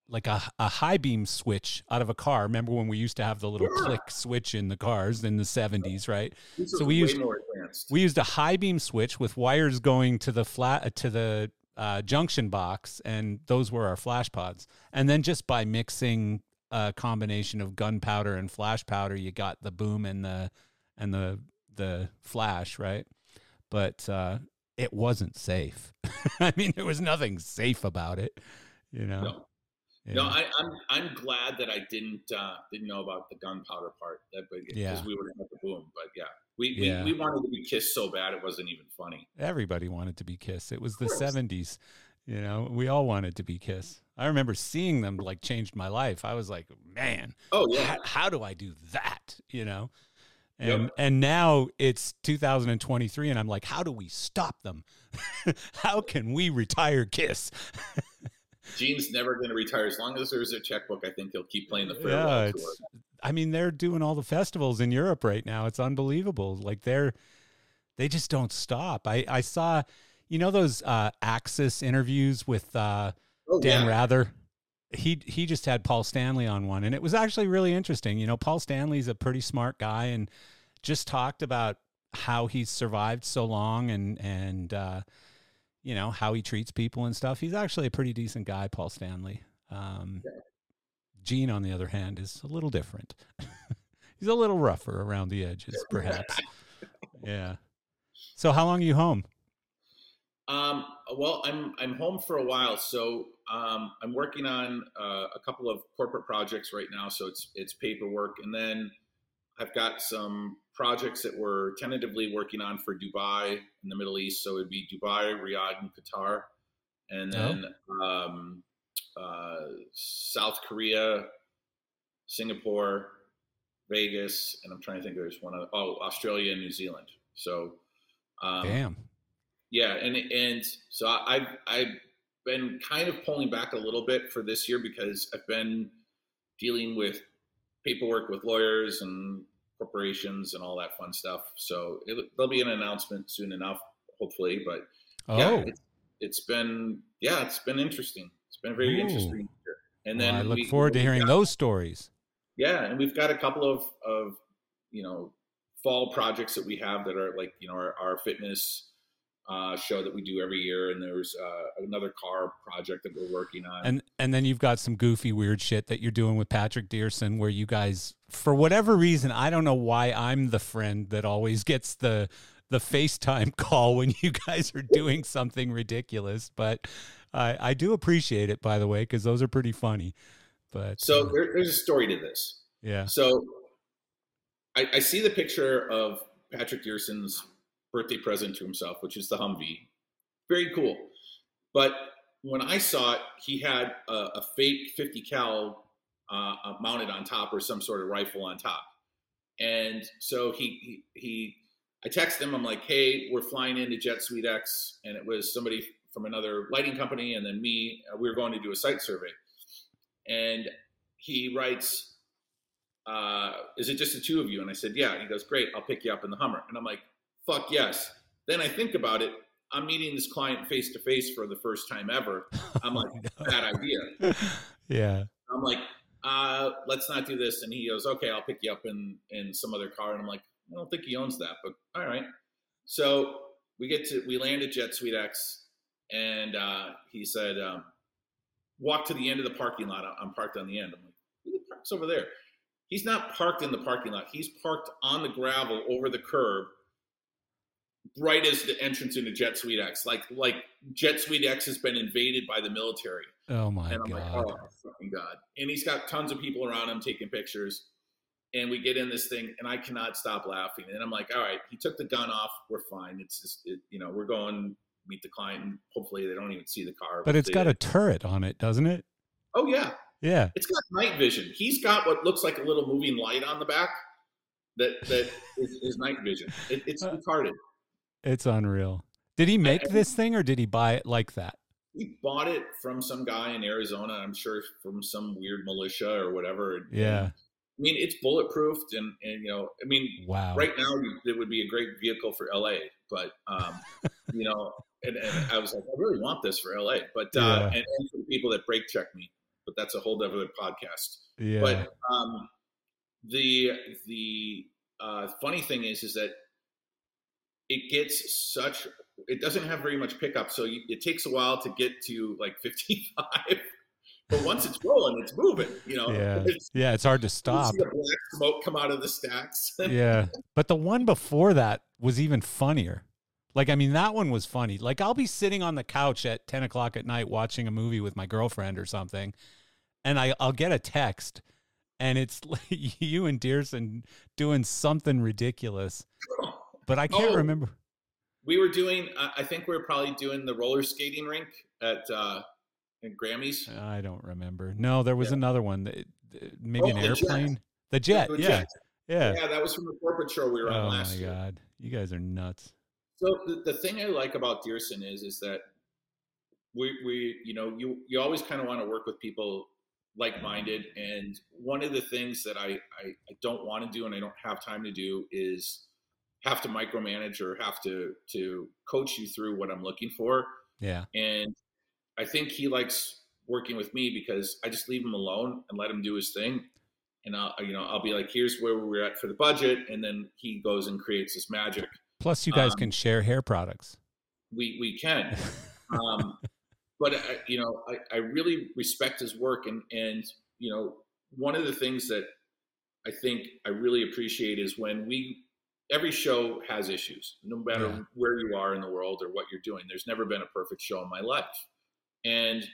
like a, a high beam switch out of a car. Remember when we used to have the little Yeah. click switch in the cars in the seventies, right? This So was we way used more advanced. we used a high beam switch with wires going to the flat to the uh, junction box, and those were our flash pods. And then just by mixing a combination of gunpowder and flash powder, you got the boom and the and the the flash, right? But uh, it wasn't safe. I mean, there was nothing safe about it, you know. No. Yeah. No, I, I'm I'm glad that I didn't uh, didn't know about the gunpowder part. That because Yeah. we would have had the boom. But yeah, we, Yeah. we we wanted to be kissed so bad it wasn't even funny. Everybody wanted to be Kiss. It was the course. seventies. You know, we all wanted to be Kiss. I remember seeing them like changed my life. I was like, man, Oh yeah, how, how do I do that? You know? And Yep. and now it's two thousand twenty-three and I'm like, how do we stop them? How can we retire Kiss? Gene's never going to retire as long as there's a checkbook. I think he'll keep playing the Yeah, farewell tour. it's I mean, they're doing all the festivals in Europe right now. It's unbelievable. Like they're they just don't stop. I I saw, you know, those uh Axis interviews with uh Oh, Dan yeah. Rather. He he just had Paul Stanley on one, and it was actually really interesting. You know, Paul Stanley's a pretty smart guy, and just talked about how he's survived so long, and and uh, you know how he treats people and stuff. He's actually a pretty decent guy, Paul Stanley. Um, Yeah. Gene, on the other hand, is a little different. He's a little rougher around the edges, perhaps. Yeah. So, how long are you home? Um, well, I'm I'm home for a while, so um, I'm working on uh, a couple of corporate projects right now. So it's it's paperwork, and then I've got some projects that we're tentatively working on for Dubai in the Middle East. So it'd be Dubai, Riyadh, and Qatar, and then um, uh, South Korea, Singapore, Vegas, and I'm trying to think. There's one other, oh, Australia and New Zealand. So. Um, Damn. Yeah, and and so I- I've I've been kind of pulling back a little bit for this year because I've been dealing with paperwork with lawyers and corporations and all that fun stuff. So it, there'll be an announcement soon enough, hopefully. But Oh, yeah, it's, it's been yeah, it's been interesting. It's been a very Ooh. interesting year. And well, then I look we- forward to we've hearing got- those stories. Yeah, and we've got a couple of of you know fall projects that we have that are like you know our, our fitness. Uh, show that we do every year, and there's uh, another car project that we're working on. And and then you've got some goofy weird shit that you're doing with Patrick Dearson where you guys, for whatever reason, I don't know why I'm the friend that always gets the the FaceTime call when you guys are doing something ridiculous, but I I do appreciate it, by the way, because those are pretty funny. But so uh, there, there's a story to this. yeah. So I, I see the picture of Patrick Dearson's birthday present to himself, which is the Humvee. Very cool. But when I saw it, he had a, a fake fifty cal uh, mounted on top, or some sort of rifle on top. And so he, he, he, I texted him. I'm like, hey, we're flying into Jet Suite X. And it was somebody from another lighting company. And then me, uh, we were going to do a site survey. And he writes, uh, is it just the two of you? And I said, yeah. And he goes, great. I'll pick you up in the Hummer. And I'm like, fuck yes. Then I think about it. I'm meeting this client face to face for the first time ever. I'm like, no. bad idea. Yeah. I'm like, uh, let's not do this. And he goes, okay, I'll pick you up in, in some other car. And I'm like, I don't think he owns that, but all right. So we get to, we land at Jet Suite X, and uh, he said, um, walk to the end of the parking lot. I'm parked on the end. I'm like, who the park's over there? He's not parked in the parking lot. He's parked on the gravel over the curb, right as the entrance into Jet Suite X. Like, like Jet Suite X has been invaded by the military. Oh my And I'm God. like, oh, fucking God. And he's got tons of people around him taking pictures. And we get in this thing, and I cannot stop laughing. And I'm like, all right, he took the gun off. We're fine. It's just, it, you know, we're going meet the client, and hopefully they don't even see the car. But it's they, got a turret on it, doesn't it? Oh, yeah. Yeah. It's got night vision. He's got what looks like a little moving light on the back that, that is, is night vision. It, it's Uh, retarded. It's unreal. Did he make this thing or did he buy it like that? We bought it from some guy in Arizona, I'm sure from some weird militia or whatever. And, Yeah. and, I mean, it's bulletproofed, and, and you know, I mean, Wow. right now it would be a great vehicle for L A, but um, you know, and, and I was like, I really want this for L A, but uh, Yeah. and, and for the people that brake check me, but that's a whole other podcast. Yeah. But um, the the uh, funny thing is, is that it gets such, it doesn't have very much pickup. So you, it takes a while to get to like fifty-five, but once it's rolling, it's moving, you know? Yeah. It's, yeah. It's hard to stop. You see the black smoke come out of the stacks. Yeah. But the one before that was even funnier. Like, I mean, that one was funny. Like, I'll be sitting on the couch at ten o'clock at night watching a movie with my girlfriend or something, and I, I'll get a text, and it's like you and Dearson doing something ridiculous. But I can't oh, remember. We were doing, uh, I think we were probably doing the roller skating rink at uh, in Grammys. I don't remember. No, there was yeah. another one. That, maybe oh, an the airplane. Jet. The jet, the yeah. jet. Yeah. Yeah, that was from the corporate show we were on oh last year. Oh, my year. God. You guys are nuts. So the, the thing I like about Dearson is, is that we, we, you know, you, you always kind of want to work with people like-minded. And one of the things that I, I, I don't want to do, and I don't have time to do, is have to micromanage or have to, to coach you through what I'm looking for. Yeah. And I think he likes working with me because I just leave him alone and let him do his thing. And I'll, you know, I'll be like, here's where we're at for the budget. And then he goes and creates this magic. Plus, you guys um, can share hair products. We we can, um, but I, you know, I, I really respect his work, and and you know, one of the things that I think I really appreciate is when we every show has issues, no matter yeah. where you are in the world or what you're doing. There's never been a perfect show in my life, and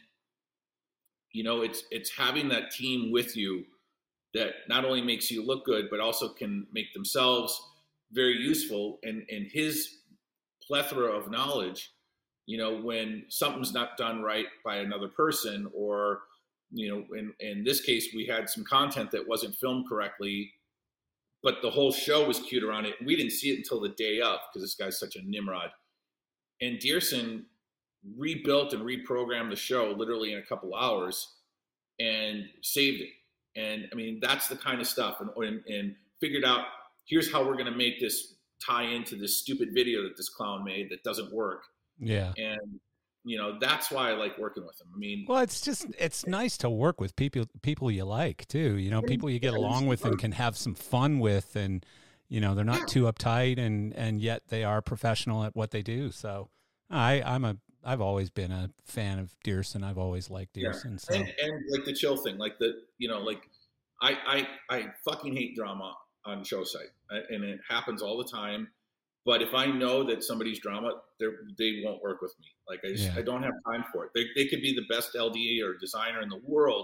you know, it's it's having that team with you that not only makes you look good, but also can make themselves very useful. And, and his plethora of knowledge, you know, when something's not done right by another person, or, you know, in, in this case, we had some content that wasn't filmed correctly, but the whole show was queued around it. And we didn't see it until the day of, because this guy's such a Nimrod. And Dearson rebuilt and reprogrammed the show literally in a couple hours and saved it. And I mean, that's the kind of stuff, and, and, and figured out, here's how we're going to make this tie into this stupid video that this clown made that doesn't work. Yeah. And, you know, that's why I like working with him. I mean, well, it's just, it's nice to work with people, people you like too, you know, people you get along with and can have some fun with, and, you know, they're not yeah. too uptight, and, and yet they are professional at what they do. So I, I'm a, I've always been a fan of Dearson. I've always liked Dearson. Yeah. So. And, and like the chill thing, like the, you know, like I, I, I fucking hate drama on show site, and it happens all the time. But if I know that somebody's drama, they they won't work with me. Like I just, yeah. I don't have time for it. They they could be the best L D or designer in the world,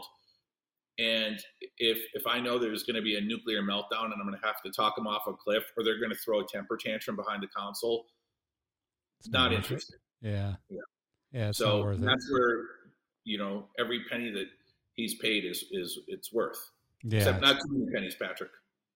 and if if I know there's going to be a nuclear meltdown and I'm going to have to talk them off a cliff, or they're going to throw a temper tantrum behind the console, it's not interested. Yeah, yeah, yeah. It's so not worth that's it. where, you know, every penny that he's paid is is it's worth. Yeah, except not too many pennies, Patrick.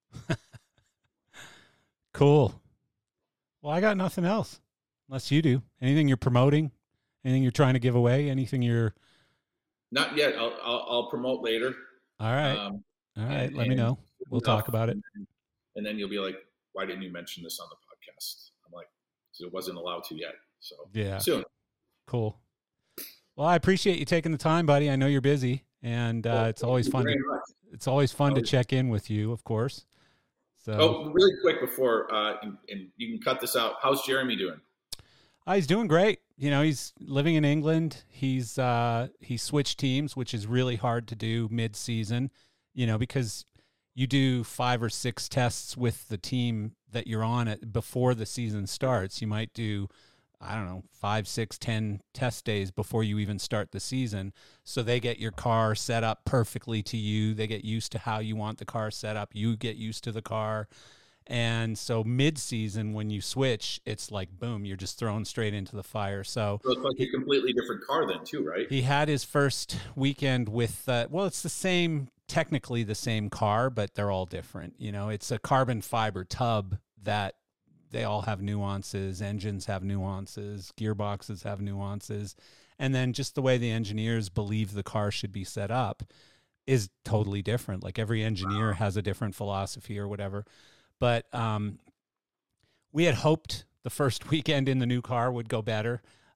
Cool. Well, I got nothing else, unless you do. Anything you're promoting? Anything you're trying to give away? Anything you're? Not yet. I'll I'll, I'll promote later. All right. Um, All right. And, Let me know. We'll talk about it. And, and then you'll be like, "Why didn't you mention this on the podcast?" I'm like, "Because it wasn't allowed to yet." So yeah, soon. Cool. Well, I appreciate you taking the time, buddy. I know you're busy, and uh, well, it's always fun. To, it's always fun always. to check in with you, of course. So, oh, really quick before, uh, and, and you can cut this out. How's Jeremy doing? Uh, he's doing great. You know, he's living in England. He's uh, he switched teams, which is really hard to do mid-season. You know, because you do five or six tests with the team that you're on at before the season starts. You might do, I don't know, five, six, ten test days before you even start the season. So they get your car set up perfectly to you. They get used to how you want the car set up. You get used to the car. And so mid-season, when you switch, it's like, boom, you're just thrown straight into the fire. So, so it's like he, a completely different car then too, right? He had his first weekend with, uh, well, it's the same, technically the same car, but they're all different. You know, it's a carbon fiber tub that they all have nuances. Engines have nuances. Gearboxes have nuances. And then just the way the engineers believe the car should be set up is totally different. Like every engineer wow. has a different philosophy or whatever. But um, we had hoped the first weekend in the new car would go better.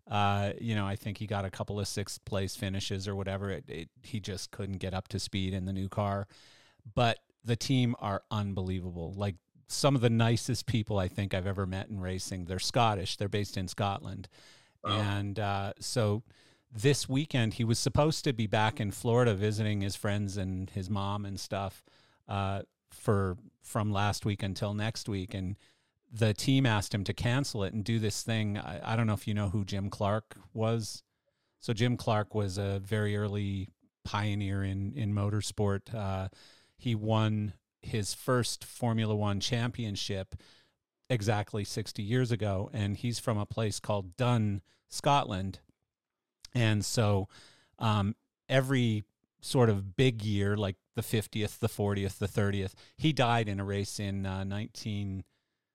Uh, you know, I think he got a couple of sixth place finishes or whatever. It, it, he just couldn't get up to speed in the new car. But the team are unbelievable. Like some of the nicest people I think I've ever met in racing. They're Scottish. They're based in Scotland. Wow. And uh, so this weekend he was supposed to be back in Florida visiting his friends and his mom and stuff uh, for from last week until next week. And the team asked him to cancel it and do this thing. I, I don't know if you know who Jim Clark was. So Jim Clark was a very early pioneer in, in motorsport. Uh, he won his first Formula One championship exactly sixty years ago, and he's from a place called Dun, Scotland. And so um, every sort of big year, like the fiftieth, the fortieth, the thirtieth, he died in a race in uh, nineteen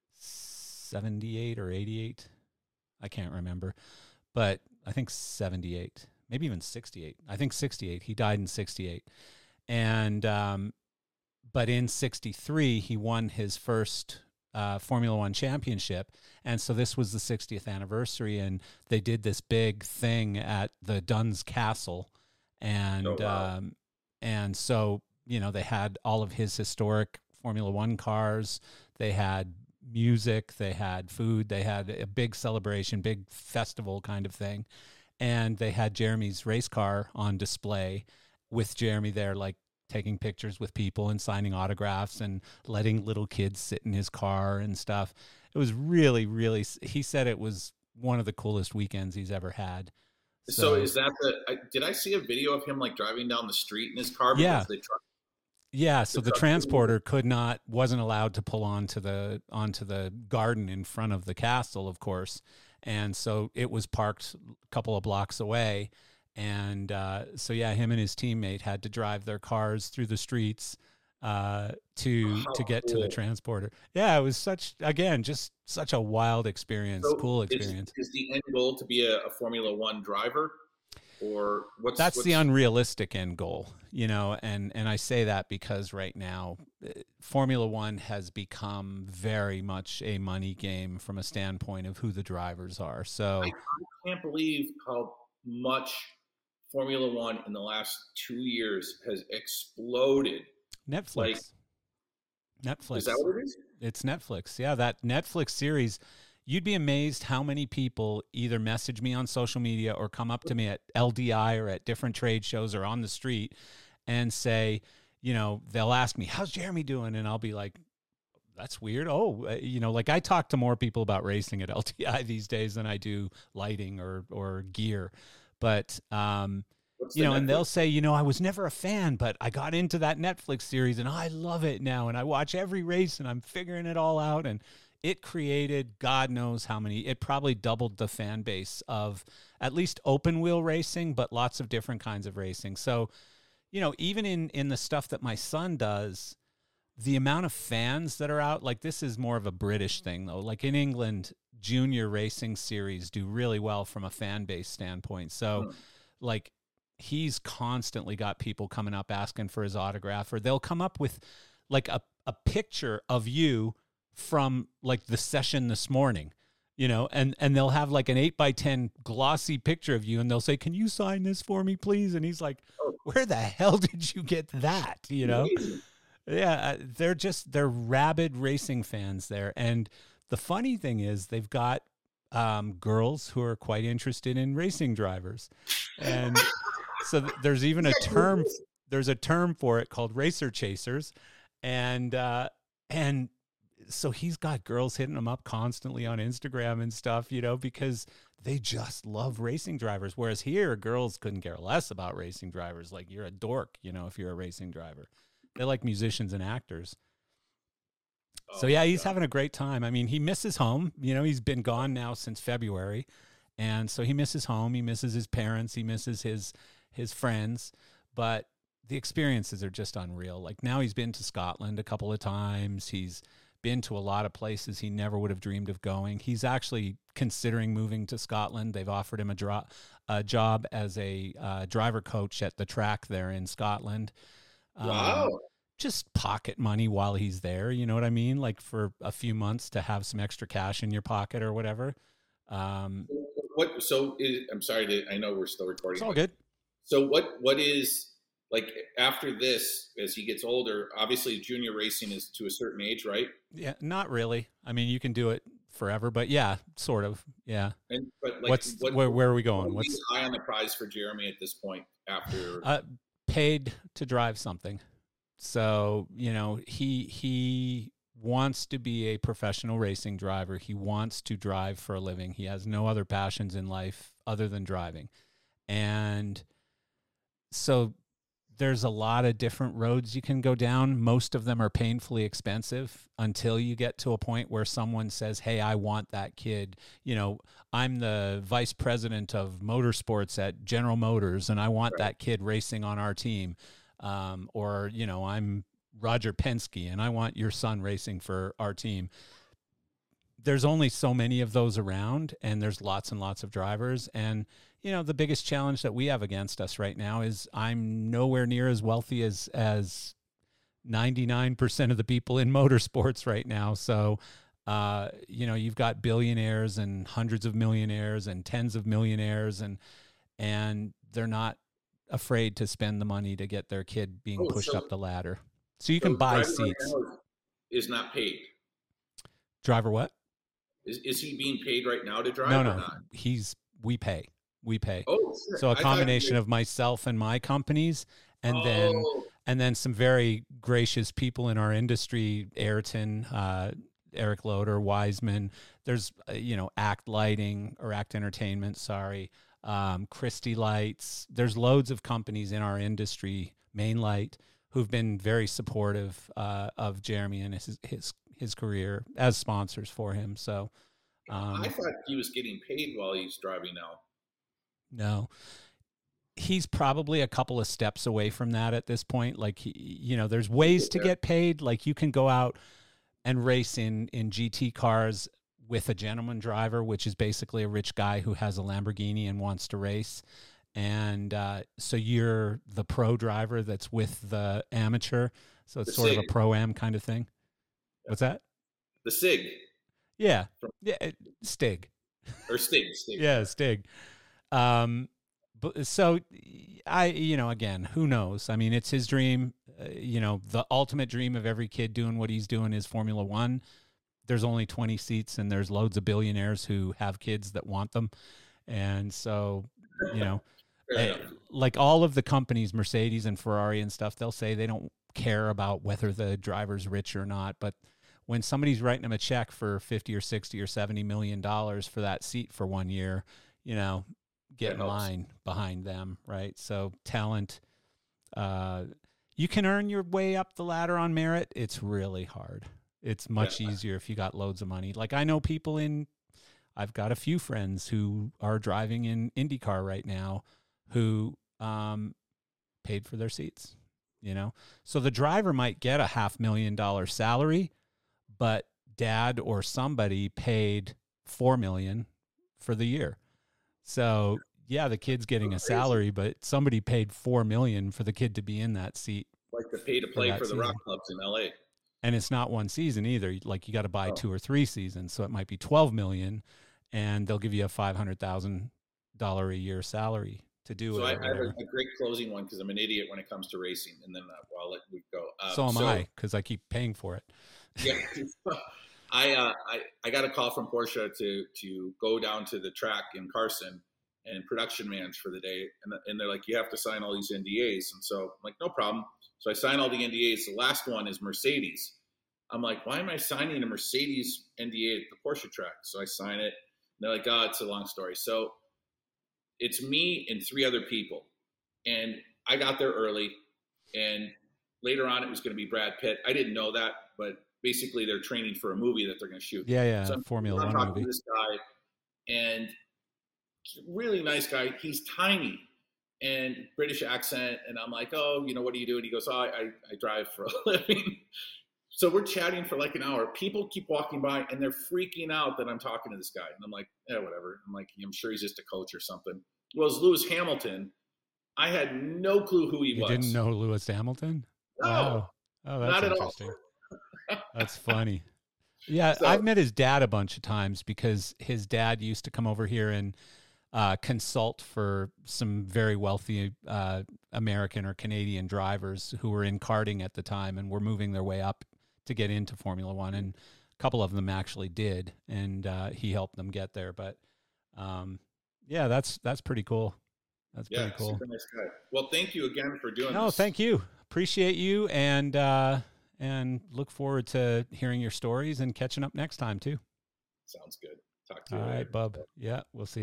seventy-eight or eighty-eight. I can't remember, but I think seventy-eight, maybe even sixty-eight. I think sixty-eight. He died in sixty-eight. And, um, but in sixty-three, he won his first uh, Formula One championship. And so this was the sixtieth anniversary, and they did this big thing at the Duns Castle. And, oh, wow. um, and so, you know, they had all of his historic Formula One cars. They had music, they had food, they had a big celebration, big festival kind of thing. And they had Jeremy's race car on display with Jeremy there, like taking pictures with people and signing autographs and letting little kids sit in his car and stuff. It was really, really, he said it was one of the coolest weekends he's ever had. So, so is that the, I, did I see a video of him like driving down the street in his car? Because yeah. they tried Yeah, so the transporter could not, wasn't allowed to pull onto the onto the garden in front of the castle, of course, and so it was parked a couple of blocks away, and uh, so yeah, him and his teammate had to drive their cars through the streets uh, to How to get cool. to the transporter. Yeah, it was such again just such a wild experience, so cool experience. Is, is the end goal to be a, a Formula One driver? Or what's that's what's... the unrealistic end goal, you know, and, and I say that because right now Formula One has become very much a money game from a standpoint of who the drivers are. So I can't believe how much Formula One in the last two years has exploded. Netflix. Like, Netflix. Is that what it is? It's Netflix. Yeah, that Netflix series. You'd be amazed how many people either message me on social media or come up to me at L D I or at different trade shows or on the street and say, you know, they'll ask me, how's Jeremy doing? And I'll be like, that's weird. Oh, you know, like I talk to more people about racing at L D I these days than I do lighting or, or gear. But, um, you know, Netflix? And they'll say, you know, I was never a fan, but I got into that Netflix series and I love it now. And I watch every race and I'm figuring it all out. And it created God knows how many, it probably doubled the fan base of at least open wheel racing, but lots of different kinds of racing. So, you know, even in, in the stuff that my son does, the amount of fans that are out, like this is more of a British thing though. Like in England, junior racing series do really well from a fan base standpoint. So hmm. like he's constantly got people coming up asking for his autograph, or they'll come up with like a, a picture of you from like the session this morning, you know, and, and they'll have like an eight by ten glossy picture of you and they'll say, can you sign this for me, please? And he's like, where the hell did you get that? You know? Yeah. They're just, they're rabid racing fans there. And the funny thing is they've got um, girls who are quite interested in racing drivers. And so th- there's even a term, there's a term for it called racer chasers. And, uh, and, so he's got girls hitting him up constantly on Instagram and stuff, you know, because they just love racing drivers. Whereas here, girls couldn't care less about racing drivers. Like, you're a dork, you know, if you're a racing driver. They like musicians and actors. Oh, so, yeah, he's God. having a great time. I mean, he misses home. You know, he's been gone now since February. And so he misses home. He misses his parents. He misses his his friends. But the experiences are just unreal. Like, now he's been to Scotland a couple of times. He's been to a lot of places he never would have dreamed of going. He's actually considering moving to Scotland. They've offered him a, dro- a job as a uh, driver coach at the track there in Scotland. Wow. Um, just pocket money while he's there. You know what I mean? Like for a few months to have some extra cash in your pocket or whatever. Um, what? So is, I'm sorry to. I know we're still recording. it's all good. So what? What is like after this? As he gets older, obviously junior racing is to a certain age, right? Yeah, not really. I mean, you can do it forever, but yeah, sort of. Yeah. And but like, What's what, where? Where are we what going? would be What's high on the prize for Jeremy at this point? After uh, paid to drive something? So you know, he he wants to be a professional racing driver. He wants to drive for a living. He has no other passions in life other than driving, and so there's a lot of different roads you can go down. Most of them are painfully expensive until you get to a point where someone says, hey, I want that kid. You know, I'm the vice president of motorsports at General Motors, and I want Right. that kid racing on our team. Um, or, you know, I'm Roger Penske, and I want your son racing for our team. There's only so many of those around, and there's lots and lots of drivers. And you know, the biggest challenge that we have against us right now is I'm nowhere near as wealthy as as ninety-nine percent of the people in motorsports right now. So, uh, you know, you've got billionaires and hundreds of millionaires and tens of millionaires, and and they're not afraid to spend the money to get their kid being Oh, pushed so- up the ladder. So you so can buy driving right seats. now is not paid. Driver what? Is is he being paid right now to drive No, or no. not? He's we pay. We pay. Oh, shit. So a I thought combination you- of myself and my companies, and oh, then and then some very gracious people in our industry, Ayrton, uh, Eric Loader, Wiseman. There's uh, you know Act Lighting or Act Entertainment. Sorry, um, Christie Lights. There's loads of companies in our industry, Mainlight, who've been very supportive uh, of Jeremy and his his his career as sponsors for him. So um, I thought he was getting paid while he's driving now. no. He's probably a couple of steps away from that at this point. Like, he, you know, there's ways to get paid. Like, you can go out and race in, in G T cars with a gentleman driver, which is basically a rich guy who has a Lamborghini and wants to race. And uh, so you're the pro driver that's with the amateur. So it's The sort of SIG. a pro-am kind of thing. What's that? The SIG Yeah. Yeah. it- Stig. or Stig. Stig. Yeah, Stig. Um, but so I, you know, again, who knows? I mean, it's his dream. Uh, you know, the ultimate dream of every kid doing what he's doing is Formula One. There's only twenty seats, and there's loads of billionaires who have kids that want them, and so you know, Fair eh, enough. like all of the companies, Mercedes and Ferrari and stuff, they'll say they don't care about whether the driver's rich or not, but when somebody's writing them a check for fifty or sixty or seventy million dollars for that seat for one year, you know, get That in helps. line behind them, right? So talent, uh, you can earn your way up the ladder on merit. It's really hard. It's much Yeah. easier if you got loads of money. Like I know people in, I've got a few friends who are driving in IndyCar right now who um, paid for their seats, you know? So the driver might get a half million dollar salary, but dad or somebody paid four million for the year. So yeah, the kid's getting a salary, but somebody paid four million for the kid to be in that seat, Like the pay to play that for the season. rock clubs in L A. and it's not one season either. Like you got to buy Oh. two or three seasons, so it might be twelve million, and they'll give you a five hundred thousand dollar a year salary to do So it. I, or I have a, whatever. a great closing one because I'm an idiot when it comes to racing, and then uh, I'll let you go. Um, so am I, because I keep paying for it. Yeah, I, uh, I I got a call from Porsche to to go down to the track in Carson and production manage for the day, and and they're like, you have to sign all these N D As, and so I'm like, no problem. So I sign all the N D As. The last one is Mercedes. I'm like, why am I signing a Mercedes N D A at the Porsche track? So I sign it. And they're like, oh, it's a long story. So it's me and three other people, and I got there early, and later on it was going to be Brad Pitt. I didn't know that, but basically they're training for a movie that they're going to shoot. Yeah, yeah, So I'm- Formula I'm One talking movie. to this guy, and really nice guy. He's tiny and British accent, and I'm like, oh, you know, what do you do? And he goes, oh, I, I, I drive for a living. So we're chatting for like an hour. People keep walking by, and they're freaking out that I'm talking to this guy. And I'm like, yeah, whatever. I'm like, I'm sure he's just a coach or something. Well, it's Lewis Hamilton. I had no clue who he You was. didn't know Lewis Hamilton? No, Wow. Oh, that's not at all. interesting. That's funny. Yeah, So, I've met his dad a bunch of times because his dad used to come over here and uh, consult for some very wealthy uh, American or Canadian drivers who were in karting at the time and were moving their way up to get into Formula One. And a couple of them actually did, and uh, he helped them get there. But um, yeah, that's that's pretty cool. That's yeah, pretty cool. super nice guy. Well, thank you again for doing No, this. thank you. Appreciate you, and uh, and look forward to hearing your stories and catching up next time too. Sounds good. Talk to you All later. right, bub. Yeah, we'll see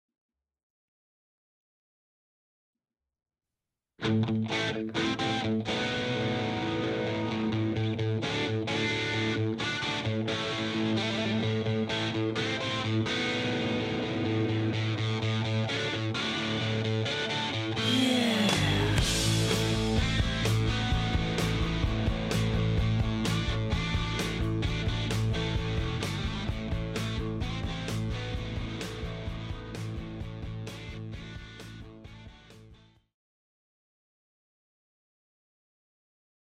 you.